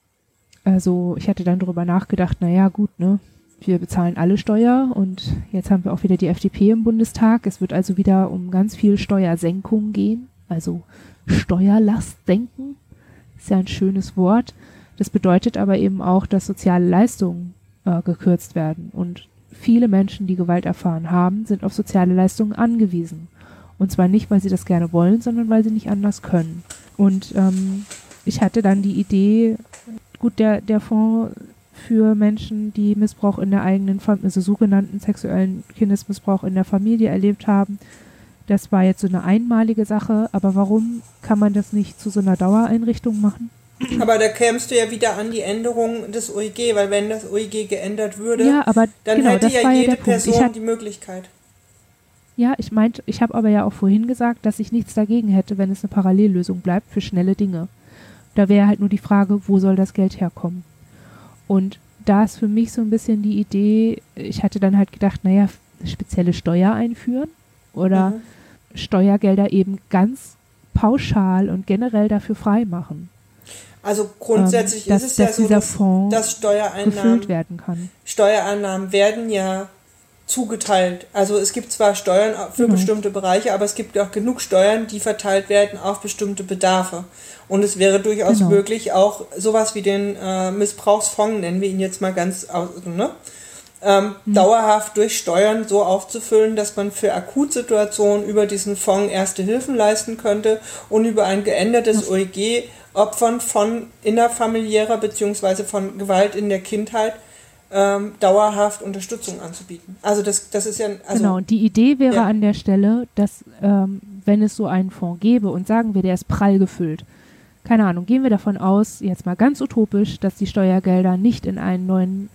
also ich hatte dann darüber nachgedacht, naja gut, ne, wir bezahlen alle Steuer und jetzt haben wir auch wieder die F D P im Bundestag. Es wird also wieder um ganz viel Steuersenkung gehen, also Steuerlast senken. Ist ja ein schönes Wort. Das bedeutet aber eben auch, dass soziale Leistungen äh, gekürzt werden. Und viele Menschen, die Gewalt erfahren haben, sind auf soziale Leistungen angewiesen. Und zwar nicht, weil sie das gerne wollen, sondern weil sie nicht anders können. Und ähm, ich hatte dann die Idee, gut, der, der Fonds für Menschen, die Missbrauch in der eigenen Familie, also sogenannten sexuellen Kindesmissbrauch in der Familie erlebt haben, das war jetzt so eine einmalige Sache, aber warum kann man das nicht zu so einer Dauereinrichtung machen? Aber da kämst du ja wieder an die Änderung des O E G, weil wenn das O E G geändert würde, Ja, aber dann genau, hätte das ja war ja jede der Punkt. Ich Person hab- die Möglichkeit. Ja, ich meinte, ich habe aber ja auch vorhin gesagt, dass ich nichts dagegen hätte, wenn es eine Parallellösung bleibt für schnelle Dinge. Da wäre halt nur die Frage, wo soll das Geld herkommen? Und da ist für mich so ein bisschen die Idee, ich hatte dann halt gedacht, naja, eine spezielle Steuer einführen oder Mhm. Steuergelder eben ganz pauschal und generell dafür frei machen, Also grundsätzlich ähm, dass, ist es ja dass so, dieser dass, Fonds dass Steuereinnahmen, gefüllt werden kann. Steuereinnahmen werden ja zugeteilt. Also es gibt zwar Steuern für Genau. bestimmte Bereiche, aber es gibt auch genug Steuern, die verteilt werden auf bestimmte Bedarfe. Und es wäre durchaus Genau. möglich, auch sowas wie den äh, Missbrauchsfonds, nennen wir ihn jetzt mal ganz, aus, ne? ähm, Hm. dauerhaft durch Steuern so aufzufüllen, dass man für Akutsituationen über diesen Fonds erste Hilfen leisten könnte und über ein geändertes O E G Opfern von innerfamiliärer bzw. von Gewalt in der Kindheit ähm, dauerhaft Unterstützung anzubieten. Also das, das ist ja... Also, genau, und die Idee wäre ja. an der Stelle, dass ähm, wenn es so einen Fonds gäbe und sagen wir, der ist prall gefüllt, keine Ahnung, gehen wir davon aus, jetzt mal ganz utopisch, dass die Steuergelder nicht in einen neuen,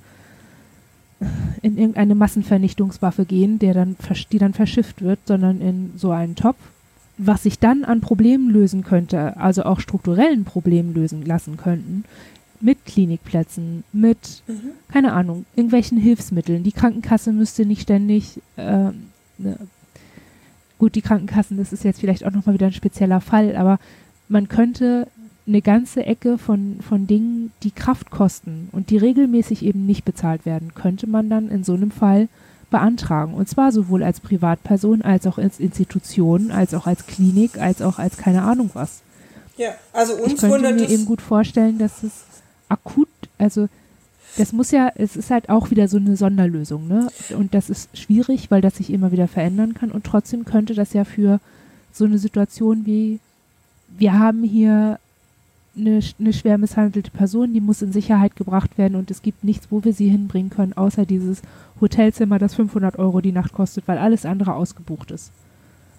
in irgendeine Massenvernichtungswaffe gehen, der dann, versch- die dann verschifft wird, sondern in so einen Topf, was sich dann an Problemen lösen könnte, also auch strukturellen Problemen lösen lassen könnten, mit Klinikplätzen, mit, Mhm. keine Ahnung, irgendwelchen Hilfsmitteln. Die Krankenkasse müsste nicht ständig, ähm, ne, gut, die Krankenkassen, das ist jetzt vielleicht auch nochmal wieder ein spezieller Fall, aber man könnte eine ganze Ecke von, von Dingen, die Kraft kosten und die regelmäßig eben nicht bezahlt werden, könnte man dann in so einem Fall beantragen. Und zwar sowohl als Privatperson, als auch als Institution, als auch als Klinik, als auch als keine Ahnung was. Ja, also Ich uns könnte wundert mir es... eben gut vorstellen, dass es akut, also das muss ja, es ist halt auch wieder so eine Sonderlösung, ne? Und das ist schwierig, weil das sich immer wieder verändern kann und trotzdem könnte das ja für so eine Situation wie, wir haben hier eine, eine schwer misshandelte Person, die muss in Sicherheit gebracht werden und es gibt nichts, wo wir sie hinbringen können, außer dieses Hotelzimmer, das fünfhundert Euro die Nacht kostet, weil alles andere ausgebucht ist.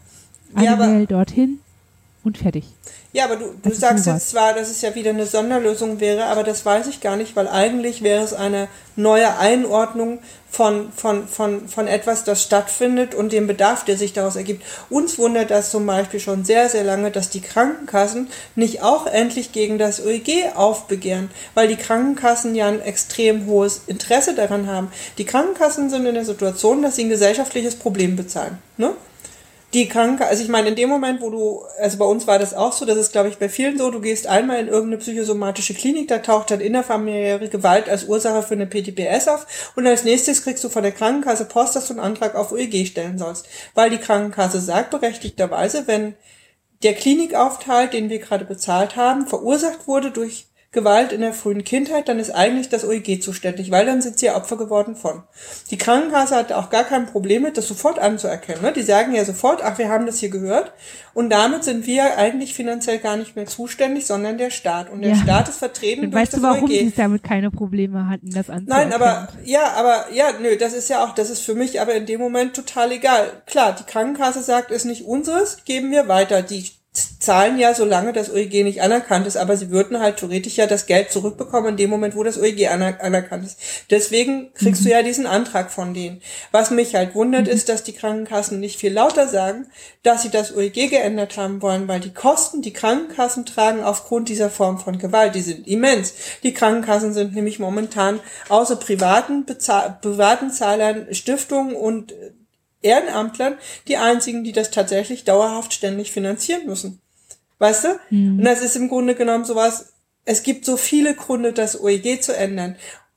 Eine ja, aber, Mail dorthin und fertig. Ja, aber du, du sagst jetzt zwar, dass es ja wieder eine Sonderlösung wäre, aber das weiß ich gar nicht, weil eigentlich wäre es eine neue Einordnung von, von, von, von etwas, das stattfindet und dem Bedarf, der sich daraus ergibt. Uns wundert das zum Beispiel schon sehr, sehr lange, dass die Krankenkassen nicht auch endlich gegen das O E G aufbegehren, weil die Krankenkassen ja ein extrem hohes Interesse daran haben. Die Krankenkassen sind in der Situation, dass sie ein gesellschaftliches Problem bezahlen, ne? Die Kranke, also ich meine, in dem Moment, wo du, also bei uns war das auch so, das ist, glaube ich, bei vielen so, du gehst einmal in irgendeine psychosomatische Klinik, da taucht dann innerfamiliäre Gewalt als Ursache für eine P T B S auf und als nächstes kriegst du von der Krankenkasse Post, dass du einen Antrag auf O E G stellen sollst. Weil die Krankenkasse sagt berechtigterweise, wenn der Klinikaufenthalt, den wir gerade bezahlt haben, verursacht wurde durch Gewalt in der frühen Kindheit, dann ist eigentlich das O E G zuständig, weil dann sind sie ja Opfer geworden von. Die Krankenkasse hat auch gar kein Problem mit, das sofort anzuerkennen. Ne? Die sagen ja sofort, ach, wir haben das hier gehört und damit sind wir eigentlich finanziell gar nicht mehr zuständig, sondern der Staat. Und der ja. Staat ist vertreten und durch weißt das du, warum O E G. sie damit keine Probleme hatten, das anzuerkennen? Nein, aber, ja, aber, ja, nö, das ist ja auch, das ist für mich aber in dem Moment total egal. Klar, die Krankenkasse sagt, ist nicht unseres, geben wir weiter. Die zahlen ja, solange das O E G nicht anerkannt ist, aber sie würden halt theoretisch ja das Geld zurückbekommen in dem Moment, wo das O E G aner- anerkannt ist. Deswegen kriegst mhm. du ja diesen Antrag von denen. Was mich halt wundert, mhm. ist, dass die Krankenkassen nicht viel lauter sagen, dass sie das O E G geändert haben wollen, weil die Kosten, die Krankenkassen tragen aufgrund dieser Form von Gewalt, die sind immens. Die Krankenkassen sind nämlich momentan außer privaten, Bezahl- privaten Zahlern, Stiftungen und Ehrenamtlern die einzigen, die das tatsächlich dauerhaft ständig finanzieren müssen. Weißt du? Mhm. Und das ist im Grunde genommen sowas, es gibt so viele Gründe, das O E G zu ändern.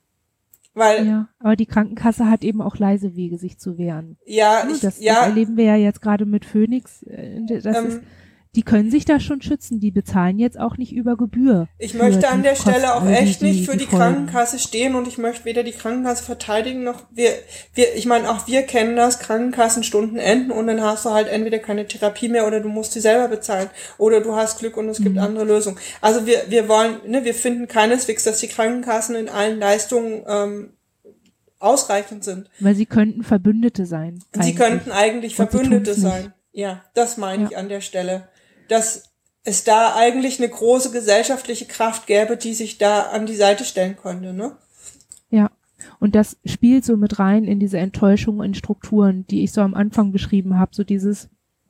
Weil, ja, aber die Krankenkasse hat eben auch leise Wege, sich zu wehren. Ja, ja ich, das, ja. das erleben wir ja jetzt gerade mit Phoenix. Das ähm, ist, die können sich da schon schützen. Die bezahlen jetzt auch nicht über Gebühr. Ich möchte an der Kosten, Stelle auch also echt die, nicht für die, die Krankenkasse stehen und ich möchte weder die Krankenkasse verteidigen noch wir, wir, ich meine, auch wir kennen das, Krankenkassenstunden enden und dann hast du halt entweder keine Therapie mehr oder du musst sie selber bezahlen oder du hast Glück und es mhm. gibt andere Lösungen. Also wir, wir wollen, ne, wir finden keineswegs, dass die Krankenkassen in allen Leistungen ähm, ausreichend sind. Weil sie könnten Verbündete sein. Sie eigentlich. könnten eigentlich und Verbündete sein. Ja, das meine ja. ich an der Stelle. Dass es da eigentlich eine große gesellschaftliche Kraft gäbe, die sich da an die Seite stellen könnte, ne? Ja, und das spielt so mit rein in diese Enttäuschung in Strukturen, die ich so am Anfang beschrieben habe, so dieses,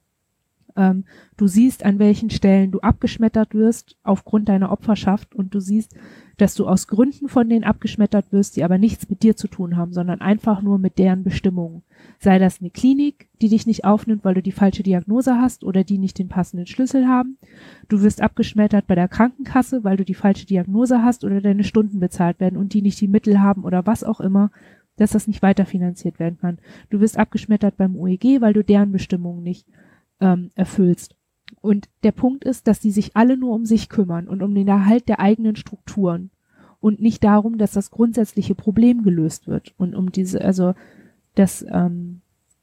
ähm, du siehst, an welchen Stellen du abgeschmettert wirst aufgrund deiner Opferschaft und du siehst, dass du aus Gründen von denen abgeschmettert wirst, die aber nichts mit dir zu tun haben, sondern einfach nur mit deren Bestimmungen. Sei das eine Klinik, die dich nicht aufnimmt, weil du die falsche Diagnose hast oder die nicht den passenden Schlüssel haben. Du wirst abgeschmettert bei der Krankenkasse, weil du die falsche Diagnose hast oder deine Stunden bezahlt werden und die nicht die Mittel haben oder was auch immer, dass das nicht weiterfinanziert werden kann. Du wirst abgeschmettert beim O E G, weil du deren Bestimmungen nicht ähm, erfüllst. Und der Punkt ist, dass die sich alle nur um sich kümmern und um den Erhalt der eigenen Strukturen und nicht darum, dass das grundsätzliche Problem gelöst wird. Und um diese, also dass ähm,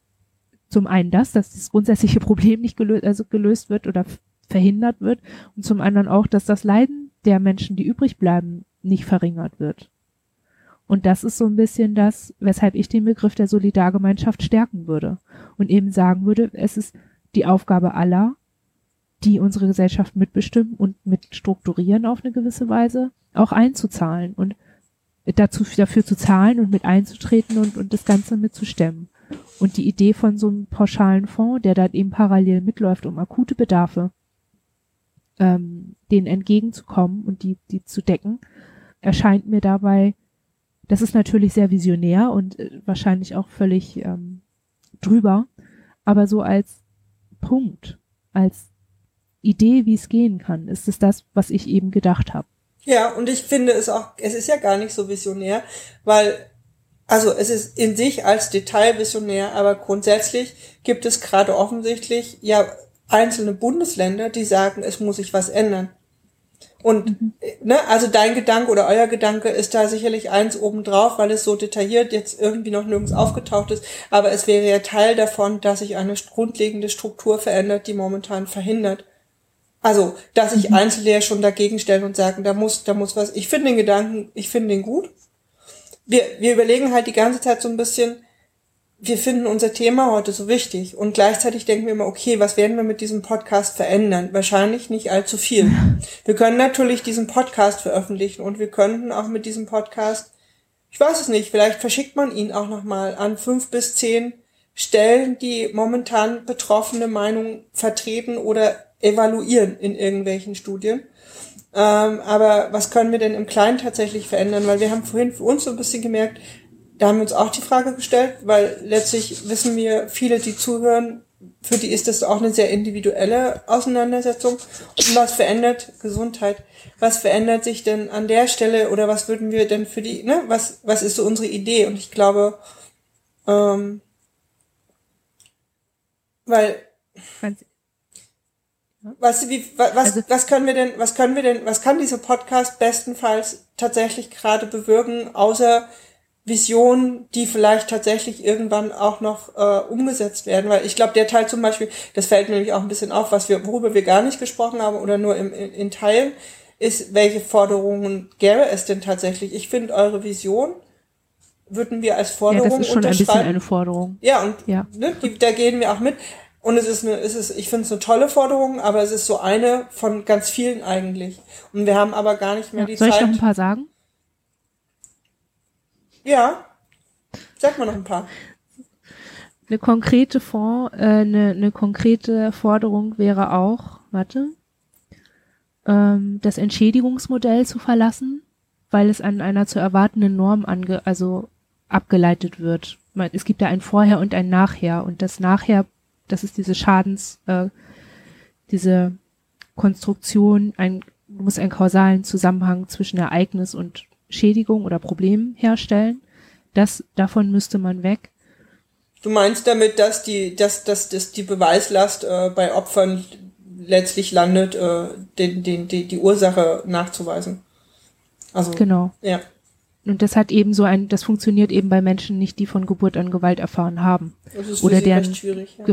zum einen das, dass das grundsätzliche Problem nicht gelöst, also gelöst wird oder f- verhindert wird und zum anderen auch, dass das Leiden der Menschen, die übrig bleiben, nicht verringert wird. Und das ist so ein bisschen das, weshalb ich den Begriff der Solidargemeinschaft stärken würde und eben sagen würde, es ist die Aufgabe aller, die unsere Gesellschaft mitbestimmen und mit strukturieren auf eine gewisse Weise, auch einzuzahlen und dazu, dafür zu zahlen und mit einzutreten und, und das Ganze mitzustemmen. Und die Idee von so einem pauschalen Fonds, der dann eben parallel mitläuft, um akute Bedarfe, ähm, denen entgegenzukommen und die, die zu decken, erscheint mir dabei, das ist natürlich sehr visionär und äh, wahrscheinlich auch völlig ähm, drüber, aber so als Punkt, als Idee, wie es gehen kann, ist es das, was ich eben gedacht habe. Ja, und ich finde es auch, es ist ja gar nicht so visionär, weil, also es ist in sich als Detail visionär, aber grundsätzlich gibt es gerade offensichtlich ja einzelne Bundesländer, die sagen, es muss sich was ändern. Und, mhm. ne, also dein Gedanke oder euer Gedanke ist da sicherlich eins obendrauf, weil es so detailliert jetzt irgendwie noch nirgends aufgetaucht ist, aber es wäre ja Teil davon, dass sich eine grundlegende Struktur verändert, die momentan verhindert. Also, dass sich mhm. Einzelne schon dagegen stellen und sagen, da muss, da muss was. Ich finde den Gedanken, ich finde den gut. Wir, wir überlegen halt die ganze Zeit so ein bisschen, wir finden unser Thema heute so wichtig und gleichzeitig denken wir immer, okay, was werden wir mit diesem Podcast verändern? Wahrscheinlich nicht allzu viel. Wir können natürlich diesen Podcast veröffentlichen und wir könnten auch mit diesem Podcast, ich weiß es nicht, vielleicht verschickt man ihn auch nochmal an fünf bis zehn Stellen, die momentan betroffene Meinung vertreten oder evaluieren in irgendwelchen Studien. Ähm, aber was können wir denn im Kleinen tatsächlich verändern? Weil wir haben vorhin für uns so ein bisschen gemerkt, da haben wir uns auch die Frage gestellt, weil letztlich wissen wir, viele, die zuhören, für die ist das auch eine sehr individuelle Auseinandersetzung. Und was verändert Gesundheit? Was verändert sich denn an der Stelle oder was würden wir denn für die, ne, was, was ist so unsere Idee? Und ich glaube, ähm, weil, weißt du, wie, was, also, was können wir denn, was können wir denn, was kann dieser Podcast bestenfalls tatsächlich gerade bewirken, außer Visionen, die vielleicht tatsächlich irgendwann auch noch äh, umgesetzt werden, weil ich glaube, der Teil zum Beispiel, das fällt mir nämlich auch ein bisschen auf, was wir, worüber wir gar nicht gesprochen haben oder nur im, in, in Teilen, ist, welche Forderungen gäbe es denn tatsächlich? Ich finde, eure Vision würden wir als Forderung unterschreiben. Ja, das ist schon ein bisschen eine Forderung. Ja, und ja. Ne, die, da gehen wir auch mit. Und es ist eine, es ist, ich finde es eine tolle Forderung, aber es ist so eine von ganz vielen eigentlich. Und wir haben aber gar nicht mehr ja, die soll Zeit. Soll ich noch ein paar sagen? Ja, sag mal noch ein paar. Eine konkrete For- äh, eine, eine konkrete Forderung wäre auch, warte, ähm, das Entschädigungsmodell zu verlassen, weil es an einer zu erwartenden Norm ange, also abgeleitet wird. Man, es gibt ja ein Vorher und ein Nachher und das Nachher, das ist diese Schadens, äh, diese Konstruktion, ein, du musst einen kausalen Zusammenhang zwischen Ereignis und Schädigung oder Problem herstellen. Das, davon müsste man weg. Du meinst damit, dass die, dass, dass, dass die Beweislast äh, bei Opfern letztlich landet, äh, den, den, die, die Ursache nachzuweisen? Also, genau. Ja. Und das hat eben so ein, das funktioniert eben bei Menschen nicht, die von Geburt an Gewalt erfahren haben. Das ist für oder sie deren, recht schwierig, ja. Ge-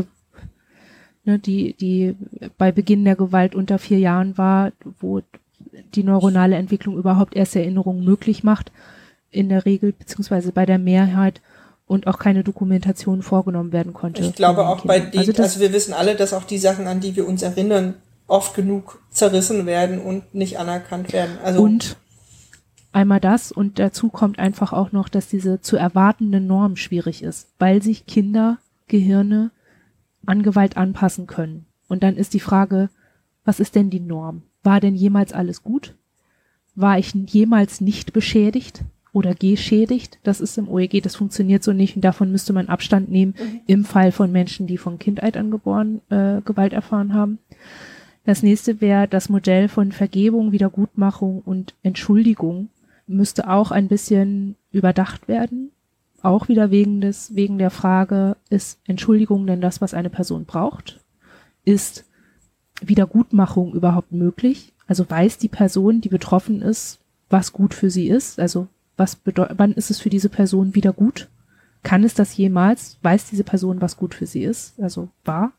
ne, die, die bei Beginn der Gewalt unter vier Jahren war, wo die neuronale Entwicklung überhaupt erst Erinnerungen möglich macht, in der Regel, beziehungsweise bei der Mehrheit, und auch keine Dokumentation vorgenommen werden konnte. Ich glaube auch bei denen, also, also wir wissen alle, dass auch die Sachen, an die wir uns erinnern, oft genug zerrissen werden und nicht anerkannt werden. Also und einmal das, und dazu kommt einfach auch noch, dass diese zu erwartende Norm schwierig ist, weil sich Kindergehirne an Gewalt anpassen können. Und dann ist die Frage, was ist denn die Norm? War denn jemals alles gut? War ich jemals nicht beschädigt oder geschädigt? Das ist im O E G, das funktioniert so nicht und davon müsste man Abstand nehmen mhm. im Fall von Menschen, die von Kindheit an geboren äh, Gewalt erfahren haben. Das nächste wäre das Modell von Vergebung, Wiedergutmachung und Entschuldigung müsste auch ein bisschen überdacht werden. Auch wieder wegen des, wegen der Frage, ist Entschuldigung denn das, was eine Person braucht? Ist Wiedergutmachung überhaupt möglich? Also weiß die Person, die betroffen ist, was gut für sie ist? Also was bedeutet, wann ist es für diese Person wieder gut? Kann es das jemals? Weiß diese Person, was gut für sie ist? Also wahr?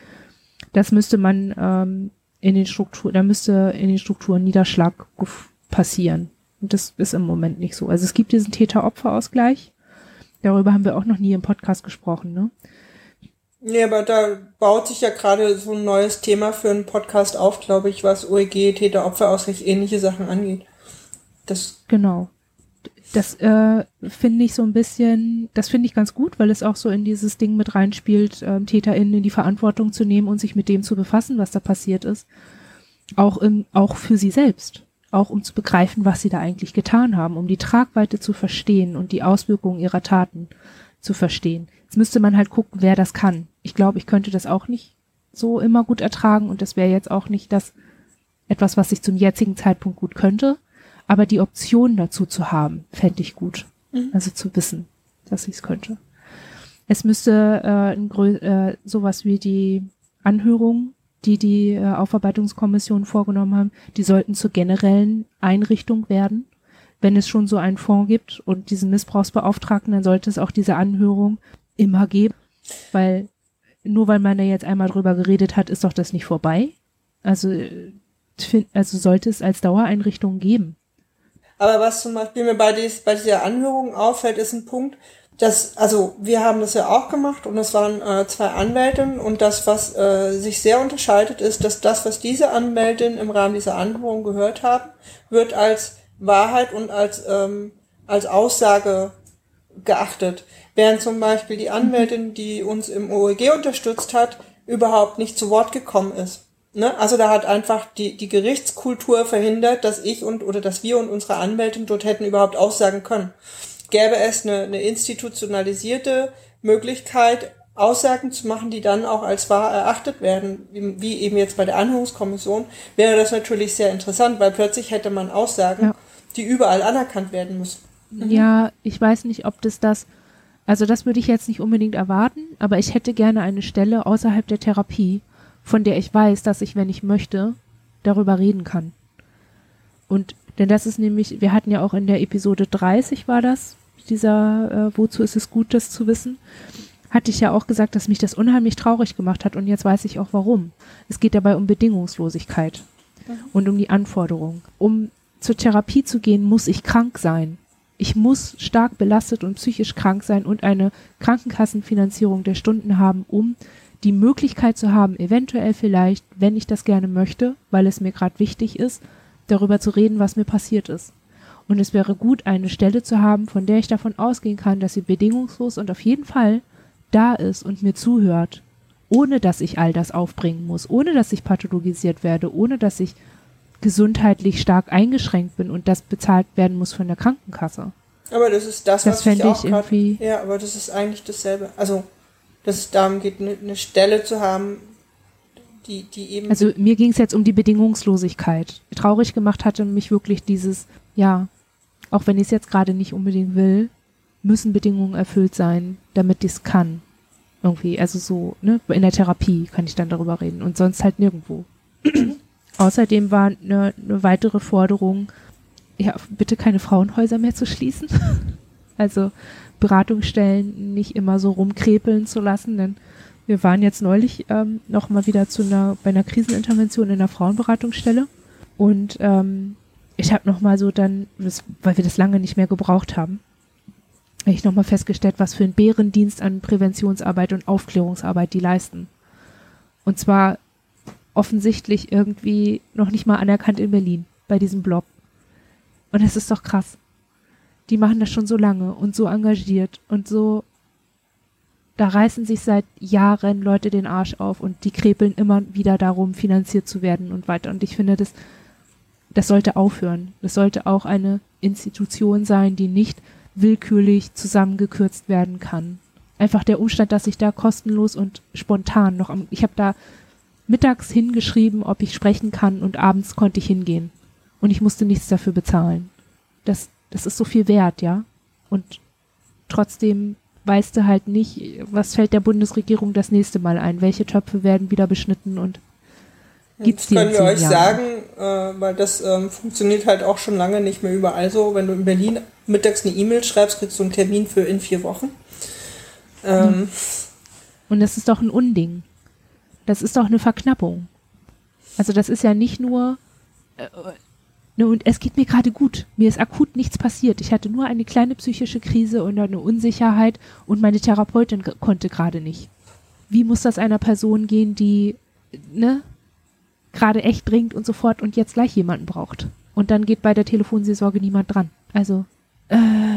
Das müsste man ähm, in den Strukturen, da müsste in den Strukturen Niederschlag passieren. Und das ist im Moment nicht so. Also es gibt diesen Täter-Opfer-Ausgleich. Darüber haben wir auch noch nie im Podcast gesprochen, ne? Nee, aber da baut sich ja gerade so ein neues Thema für einen Podcast auf, glaube ich, was O E G, Täter-Opfer-Ausgleich, ähnliche Sachen angeht. Das genau. Das äh, finde ich so ein bisschen, das finde ich ganz gut, weil es auch so in dieses Ding mit reinspielt, ähm, TäterInnen in die Verantwortung zu nehmen und sich mit dem zu befassen, was da passiert ist. Auch im, auch für sie selbst. Auch um zu begreifen, was sie da eigentlich getan haben, um die Tragweite zu verstehen und die Auswirkungen ihrer Taten zu verstehen. Jetzt müsste man halt gucken, wer das kann. Ich glaube, ich könnte das auch nicht so immer gut ertragen und das wäre jetzt auch nicht das etwas, was ich zum jetzigen Zeitpunkt gut könnte. Aber die Option dazu zu haben, fände ich gut. Mhm. Also zu wissen, dass ich es könnte. Es müsste äh, ein Grö- äh, sowas wie die Anhörung, die die äh, Aufarbeitungskommission vorgenommen haben, die sollten zur generellen Einrichtung werden. Wenn es schon so einen Fonds gibt und diesen Missbrauchsbeauftragten, dann sollte es auch diese Anhörung immer geben. Weil nur weil man da jetzt einmal drüber geredet hat, ist doch das nicht vorbei. Also, also sollte es als Dauereinrichtung geben. Aber was zum Beispiel mir bei, dies, bei dieser Anhörung auffällt, ist ein Punkt, das, also wir haben das ja auch gemacht und es waren äh, zwei Anwältinnen und das, was äh, sich sehr unterscheidet, ist, dass das, was diese Anwältinnen im Rahmen dieser Anhörung gehört haben, wird als Wahrheit und als, ähm, als Aussage geachtet. Während zum Beispiel die Anwältin, die uns im O E G unterstützt hat, überhaupt nicht zu Wort gekommen ist. Ne? Also da hat einfach die, die Gerichtskultur verhindert, dass ich und oder dass wir und unsere Anwältin dort hätten überhaupt aussagen können. Gäbe es eine, eine institutionalisierte Möglichkeit, Aussagen zu machen, die dann auch als wahr erachtet werden, wie, wie eben jetzt bei der Anhörungskommission, wäre das natürlich sehr interessant, weil plötzlich hätte man Aussagen, ja, die überall anerkannt werden müssen. Mhm. Ja, ich weiß nicht, ob das das, also das würde ich jetzt nicht unbedingt erwarten, aber ich hätte gerne eine Stelle außerhalb der Therapie, von der ich weiß, dass ich, wenn ich möchte, darüber reden kann. Und denn das ist nämlich, wir hatten ja auch in der Episode dreißig war das, dieser, äh, wozu ist es gut, das zu wissen, hatte ich ja auch gesagt, dass mich das unheimlich traurig gemacht hat und jetzt weiß ich auch warum. Es geht dabei um Bedingungslosigkeit mhm. und um die Anforderung. Um zur Therapie zu gehen, muss ich krank sein. Ich muss stark belastet und psychisch krank sein und eine Krankenkassenfinanzierung der Stunden haben, um die Möglichkeit zu haben, eventuell vielleicht, wenn ich das gerne möchte, weil es mir gerade wichtig ist, darüber zu reden, was mir passiert ist. Und es wäre gut, eine Stelle zu haben, von der ich davon ausgehen kann, dass sie bedingungslos und auf jeden Fall da ist und mir zuhört, ohne dass ich all das aufbringen muss, ohne dass ich pathologisiert werde, ohne dass ich gesundheitlich stark eingeschränkt bin und das bezahlt werden muss von der Krankenkasse. Aber das ist das, das was ich auch ich grad, ja, aber das ist eigentlich dasselbe. Also, dass es darum geht, eine, eine Stelle zu haben, die, die eben... Also mir ging es jetzt um die Bedingungslosigkeit. Traurig gemacht hatte mich wirklich dieses, ja, auch wenn ich es jetzt gerade nicht unbedingt will, müssen Bedingungen erfüllt sein, damit ich es kann. Irgendwie, also so, ne, in der Therapie kann ich dann darüber reden und sonst halt nirgendwo. Außerdem war eine, eine weitere Forderung, ja, bitte keine Frauenhäuser mehr zu schließen. Also Beratungsstellen nicht immer so rumkrepeln zu lassen, denn wir waren jetzt neulich ähm, noch mal wieder zu einer, bei einer Krisenintervention in einer Frauenberatungsstelle und ähm, ich habe noch mal so dann, das, weil wir das lange nicht mehr gebraucht haben, habe ich noch mal festgestellt, was für einen Bärendienst an Präventionsarbeit und Aufklärungsarbeit die leisten. Und zwar offensichtlich irgendwie noch nicht mal anerkannt in Berlin, bei diesem Blog. Und das ist doch krass. Die machen das schon so lange und so engagiert und so, da reißen sich seit Jahren Leute den Arsch auf und die krepeln immer wieder darum, finanziert zu werden und weiter. Und ich finde, das, das sollte aufhören. Das sollte auch eine Institution sein, die nicht willkürlich zusammengekürzt werden kann. Einfach der Umstand, dass ich da kostenlos und spontan noch am, ich habe da mittags hingeschrieben, ob ich sprechen kann und abends konnte ich hingehen. Und ich musste nichts dafür bezahlen. Das, das ist so viel wert, ja. Und trotzdem weißt du halt nicht, was fällt der Bundesregierung das nächste Mal ein, welche Töpfe werden wieder beschnitten und gibt's die in zehn Jahren? Das können wir euch sagen, äh, weil das ähm, funktioniert halt auch schon lange nicht mehr überall so. Wenn du in Berlin mittags eine E-Mail schreibst, kriegst du einen Termin für in vier Wochen. Ähm, und das ist doch ein Unding. Das ist doch eine Verknappung. Also das ist ja nicht nur, äh, ne, und es geht mir gerade gut. Mir ist akut nichts passiert. Ich hatte nur eine kleine psychische Krise und eine Unsicherheit und meine Therapeutin g- konnte gerade nicht. Wie muss das einer Person gehen, die, ne, gerade echt dringend und sofort und jetzt gleich jemanden braucht? Und dann geht bei der Telefonseelsorge niemand dran. Also, äh,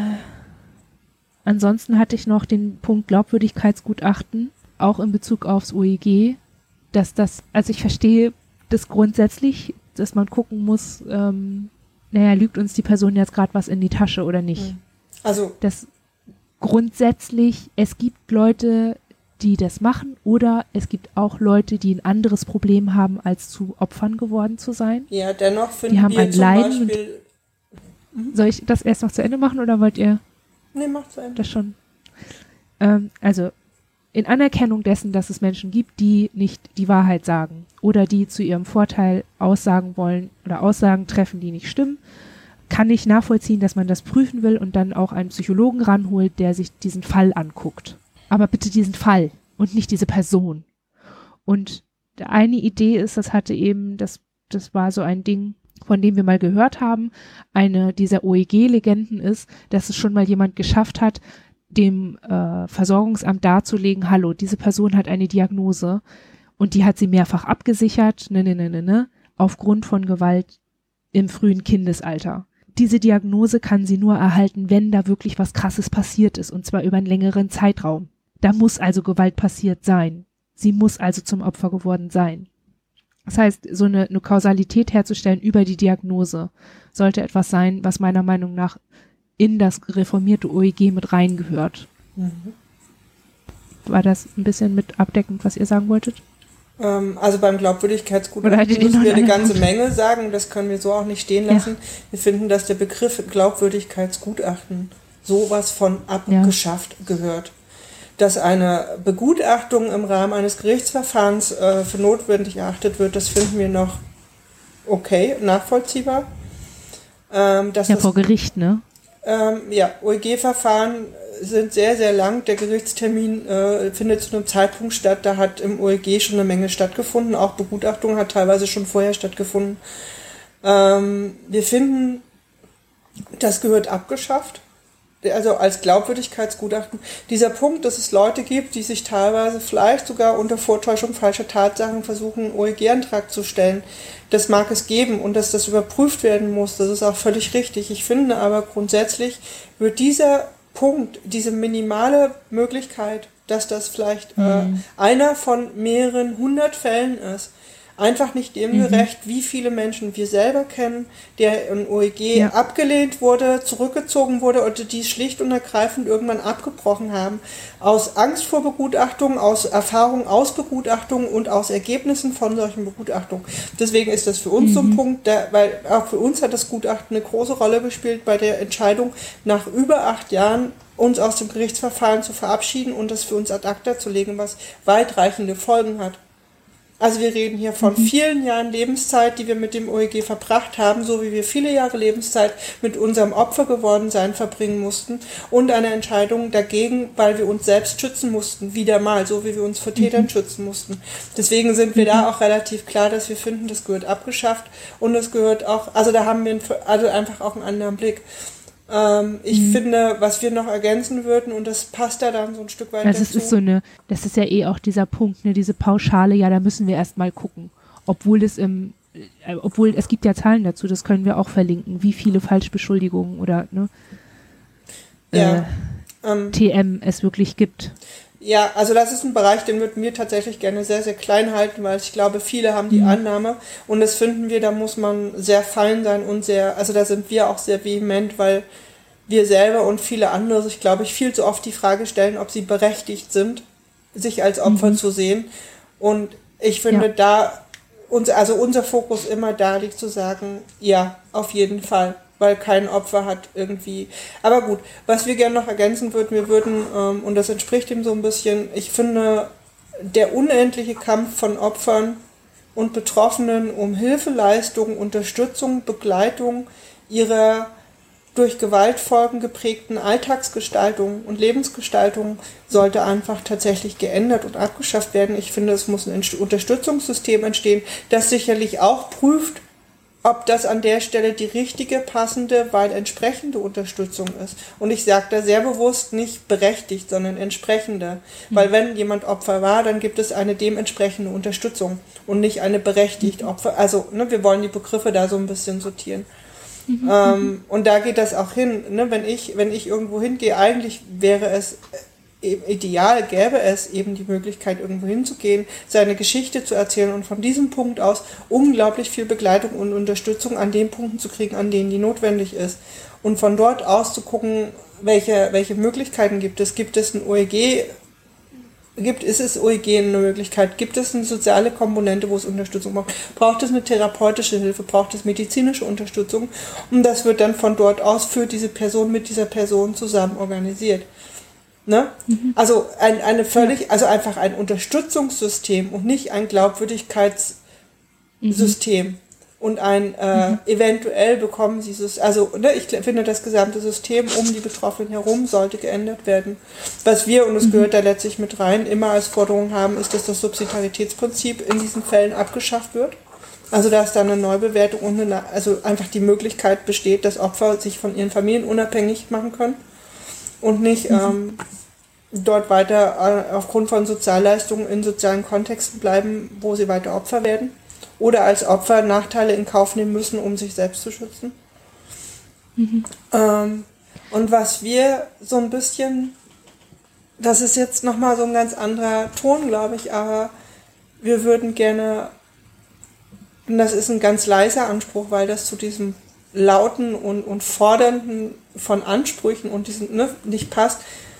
ansonsten hatte ich noch den Punkt Glaubwürdigkeitsgutachten, auch in Bezug aufs O E G, dass das, also ich verstehe das grundsätzlich, dass man gucken muss, ähm, naja, lügt uns die Person jetzt gerade was in die Tasche oder nicht. Also. Das grundsätzlich, es gibt Leute, die das machen oder es gibt auch Leute, die ein anderes Problem haben, als zu Opfern geworden zu sein. Ja, dennoch finden die haben wir ein zum Leiden Beispiel... Und, soll ich das erst noch zu Ende machen oder wollt ihr Nee, mach zu Ende. das schon? Ähm, also, in Anerkennung dessen, dass es Menschen gibt, die nicht die Wahrheit sagen oder die zu ihrem Vorteil Aussagen wollen oder Aussagen treffen, die nicht stimmen, kann ich nachvollziehen, dass man das prüfen will und dann auch einen Psychologen ranholt, der sich diesen Fall anguckt. Aber bitte diesen Fall und nicht diese Person. Und eine Idee ist, das hatte eben, das, das war so ein Ding, von dem wir mal gehört haben, eine dieser O E G-Legenden ist, dass es schon mal jemand geschafft hat, dem äh, Versorgungsamt darzulegen, hallo, diese Person hat eine Diagnose und die hat sie mehrfach abgesichert, ne, ne, ne, ne, ne, aufgrund von Gewalt im frühen Kindesalter. Diese Diagnose kann sie nur erhalten, wenn da wirklich was Krasses passiert ist, und zwar über einen längeren Zeitraum. Da muss also Gewalt passiert sein. Sie muss also zum Opfer geworden sein. Das heißt, so eine, eine Kausalität herzustellen über die Diagnose sollte etwas sein, was meiner Meinung nach in das reformierte O E G mit reingehört. Mhm. War das ein bisschen mit abdeckend, was ihr sagen wolltet? Ähm, also beim Glaubwürdigkeitsgutachten müssen wir eine ganze Menge sagen, das können wir so auch nicht stehen lassen. Ja. Wir finden, dass der Begriff Glaubwürdigkeitsgutachten sowas von abgeschafft ja. gehört. Dass eine Begutachtung im Rahmen eines Gerichtsverfahrens äh, für notwendig erachtet wird, das finden wir noch okay, nachvollziehbar. Ähm, dass ja, das, vor Gericht, ne? Ähm, ja, O E G-Verfahren sind sehr, sehr lang. Der Gerichtstermin äh, findet zu einem Zeitpunkt statt, da hat im O E G schon eine Menge stattgefunden. Auch Begutachtung hat teilweise schon vorher stattgefunden. Ähm, wir finden, das gehört abgeschafft. Also als Glaubwürdigkeitsgutachten. Dieser Punkt, dass es Leute gibt, die sich teilweise vielleicht sogar unter Vortäuschung falscher Tatsachen versuchen, einen O E G-Antrag zu stellen, das mag es geben, und dass das überprüft werden muss, das ist auch völlig richtig. Ich finde aber grundsätzlich wird dieser Punkt, diese minimale Möglichkeit, dass das vielleicht mhm. äh, einer von mehreren hundert Fällen ist, einfach nicht dem mhm. gerecht, wie viele Menschen wir selber kennen, der in O E G ja. abgelehnt wurde, zurückgezogen wurde oder die schlicht und ergreifend irgendwann abgebrochen haben. Aus Angst vor Begutachtung, aus Erfahrung aus Begutachtung und aus Ergebnissen von solchen Begutachtungen. Deswegen ist das für uns mhm. so ein Punkt, der, weil auch für uns hat das Gutachten eine große Rolle gespielt bei der Entscheidung, nach über acht Jahren uns aus dem Gerichtsverfahren zu verabschieden und das für uns ad acta zu legen, was weitreichende Folgen hat. Also wir reden hier von mhm. vielen Jahren Lebenszeit, die wir mit dem O E G verbracht haben, so wie wir viele Jahre Lebenszeit mit unserem Opfer geworden sein verbringen mussten, und eine Entscheidung dagegen, weil wir uns selbst schützen mussten, wieder mal, so wie wir uns vor Tätern mhm. schützen mussten. Deswegen sind wir mhm. da auch relativ klar, dass wir finden, das gehört abgeschafft, und es gehört auch, also da haben wir also einfach auch einen anderen Blick. Ich mhm. finde, was wir noch ergänzen würden, und das passt da dann so ein Stück weit also dazu. Es ist so eine, das ist ja eh auch dieser Punkt, ne, diese Pauschale, ja, da müssen wir erst mal gucken. Obwohl es im, äh, obwohl es gibt ja Zahlen dazu, das können wir auch verlinken, wie viele Falschbeschuldigungen oder ne, ja, äh, ähm, T M es wirklich gibt. Ja, also das ist ein Bereich, den würden wir tatsächlich gerne sehr, sehr klein halten, weil ich glaube, viele haben die mhm. Annahme, und das finden wir, da muss man sehr fein sein und sehr, also da sind wir auch sehr vehement, weil wir selber und viele andere sich, glaube ich, viel zu oft die Frage stellen, ob sie berechtigt sind, sich als Opfer mhm. zu sehen. Und ich finde, ja. da, uns, also unser Fokus immer da liegt zu sagen, ja, auf jeden Fall, weil kein Opfer hat irgendwie. Aber gut, was wir gerne noch ergänzen würden, wir würden, ähm, und das entspricht dem so ein bisschen, ich finde, der unendliche Kampf von Opfern und Betroffenen um Hilfeleistung, Unterstützung, Begleitung ihrer durch Gewaltfolgen geprägten Alltagsgestaltung und Lebensgestaltung sollte einfach tatsächlich geändert und abgeschafft werden. Ich finde, es muss ein Unterstützungssystem entstehen, das sicherlich auch prüft, ob das an der Stelle die richtige, passende, weil entsprechende Unterstützung ist. Und ich sage da sehr bewusst nicht berechtigt, sondern entsprechende. Mhm. Weil wenn jemand Opfer war, dann gibt es eine dementsprechende Unterstützung und nicht eine berechtigt Opfer. Also ne, wir wollen die Begriffe da so ein bisschen sortieren. Mhm. Ähm, und da geht das auch hin, ne? wenn ich, wenn ich irgendwo hingehe, eigentlich wäre es ideal, gäbe es eben die Möglichkeit, irgendwo hinzugehen, seine Geschichte zu erzählen und von diesem Punkt aus unglaublich viel Begleitung und Unterstützung an den Punkten zu kriegen, an denen die notwendig ist. Und von dort aus zu gucken, welche, welche Möglichkeiten gibt es. Gibt es ein O E G, gibt, ist es O E G eine Möglichkeit? Gibt es eine soziale Komponente, wo es Unterstützung braucht? Braucht es eine therapeutische Hilfe? Braucht es medizinische Unterstützung? Und das wird dann von dort aus für diese Person mit dieser Person zusammen organisiert. Ne? Mhm. Also ein, eine völlig, also einfach ein Unterstützungssystem und nicht ein Glaubwürdigkeitssystem. Mhm. Und ein äh, mhm. eventuell bekommen sie es, also ne, ich finde, das gesamte System um die Betroffenen herum sollte geändert werden. Was wir, und es mhm. gehört da letztlich mit rein, immer als Forderung haben, ist, dass das Subsidiaritätsprinzip in diesen Fällen abgeschafft wird. Also dass da eine Neubewertung und eine, also einfach die Möglichkeit besteht, dass Opfer sich von ihren Familien unabhängig machen können. und nicht mhm. ähm, dort weiter äh, aufgrund von Sozialleistungen in sozialen Kontexten bleiben, wo sie weiter Opfer werden oder als Opfer Nachteile in Kauf nehmen müssen, um sich selbst zu schützen. Mhm. Ähm, und was wir so ein bisschen, das ist jetzt nochmal so ein ganz anderer Ton, glaube ich, aber wir würden gerne, und das ist ein ganz leiser Anspruch, weil das zu diesem lauten und, und fordernden von Ansprüchen und diesen ne, nicht passt.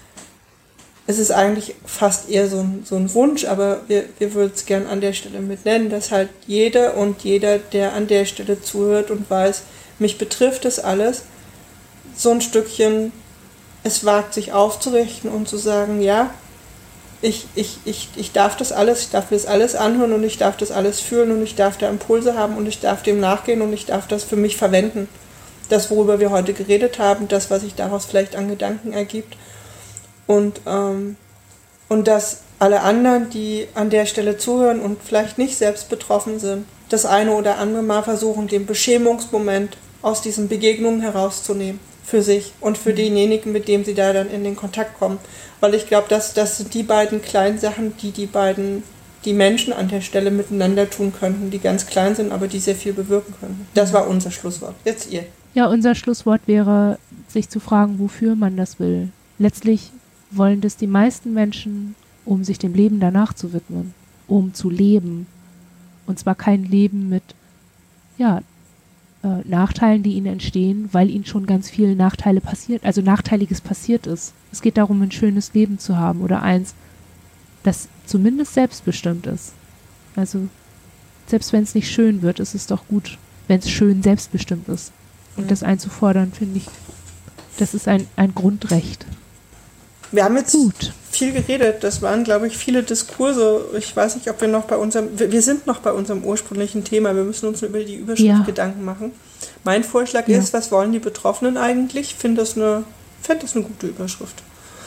Es ist eigentlich fast eher so ein, so ein Wunsch, aber wir, wir würden es gern an der Stelle mit nennen, dass halt jede und jeder, der an der Stelle zuhört und weiß, mich betrifft das alles, so ein Stückchen es wagt, sich aufzurichten und zu sagen, ja, ich, ich, ich, ich darf das alles, ich darf mir das alles anhören und ich darf das alles fühlen und ich darf da Impulse haben und ich darf dem nachgehen und ich darf das für mich verwenden. Das, worüber wir heute geredet haben, das, was sich daraus vielleicht an Gedanken ergibt. Und, ähm, und dass alle anderen, die an der Stelle zuhören und vielleicht nicht selbst betroffen sind, das eine oder andere Mal versuchen, den Beschämungsmoment aus diesen Begegnungen herauszunehmen. Für sich und für denjenigen, mit dem sie da dann in den Kontakt kommen. Weil ich glaube, dass das sind die beiden kleinen Sachen, die die beiden, die Menschen an der Stelle miteinander tun könnten, die ganz klein sind, aber die sehr viel bewirken könnten. Das war unser Schlusswort. Jetzt ihr. Ja, unser Schlusswort wäre, sich zu fragen, wofür man das will. Letztlich wollen das die meisten Menschen, um sich dem Leben danach zu widmen, um zu leben. Und zwar kein Leben mit, ja, Äh, Nachteilen, die ihnen entstehen, weil ihnen schon ganz viele Nachteile passiert, also Nachteiliges passiert ist. Es geht darum, ein schönes Leben zu haben oder eins, das zumindest selbstbestimmt ist. Also selbst wenn es nicht schön wird, ist es doch gut, wenn es schön selbstbestimmt ist. Und mhm. das einzufordern, finde ich, das ist ein, ein Grundrecht. Wir haben jetzt Gut. viel geredet. Das waren, glaube ich, viele Diskurse. Ich weiß nicht, ob wir noch bei unserem, wir sind noch bei unserem ursprünglichen Thema. Wir müssen uns über die Überschrift ja. Gedanken machen. Mein Vorschlag ja. ist, was wollen die Betroffenen eigentlich? Ich finde das eine, finde das eine gute Überschrift.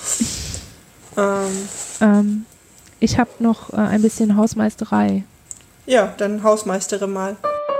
ähm, ähm, ich habe noch äh, ein bisschen Hausmeisterei. Ja, dann hausmeistere mal.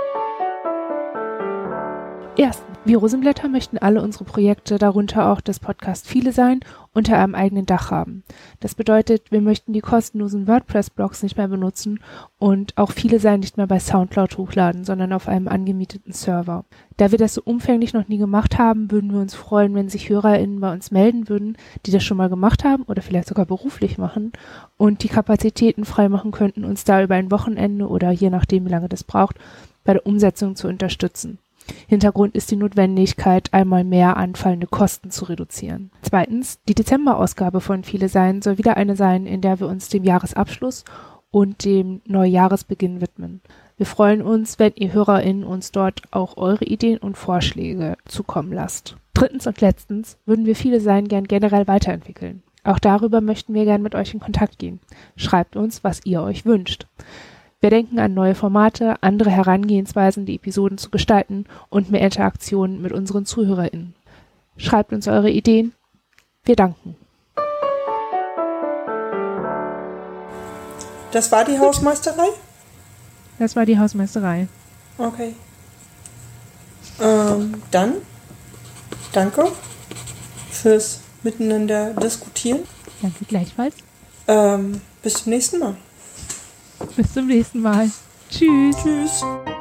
Erstens. Wir Rosenblätter möchten alle unsere Projekte, darunter auch das Podcast Viele Sein, unter einem eigenen Dach haben. Das bedeutet, wir möchten die kostenlosen WordPress-Blogs nicht mehr benutzen und auch Viele Sein nicht mehr bei Soundcloud hochladen, sondern auf einem angemieteten Server. Da wir das so umfänglich noch nie gemacht haben, würden wir uns freuen, wenn sich HörerInnen bei uns melden würden, die das schon mal gemacht haben oder vielleicht sogar beruflich machen und die Kapazitäten freimachen könnten, uns da über ein Wochenende oder je nachdem, wie lange das braucht, bei der Umsetzung zu unterstützen. Hintergrund ist die Notwendigkeit, einmal mehr anfallende Kosten zu reduzieren. Zweitens, die Dezemberausgabe von Viele Sein soll wieder eine sein, in der wir uns dem Jahresabschluss und dem Neujahresbeginn widmen. Wir freuen uns, wenn ihr HörerInnen uns dort auch eure Ideen und Vorschläge zukommen lasst. Drittens und letztens würden wir Viele Sein gern generell weiterentwickeln. Auch darüber möchten wir gern mit euch in Kontakt gehen. Schreibt uns, was ihr euch wünscht. Wir denken an neue Formate, andere Herangehensweisen, die Episoden zu gestalten und mehr Interaktionen mit unseren ZuhörerInnen. Schreibt uns eure Ideen. Wir danken. Das war die Hausmeisterei? Das war die Hausmeisterei. Okay. Ähm, dann danke fürs Miteinander diskutieren. Danke gleichfalls. Ähm, bis zum nächsten Mal. Bis zum nächsten Mal. Tschüss. Tschüss.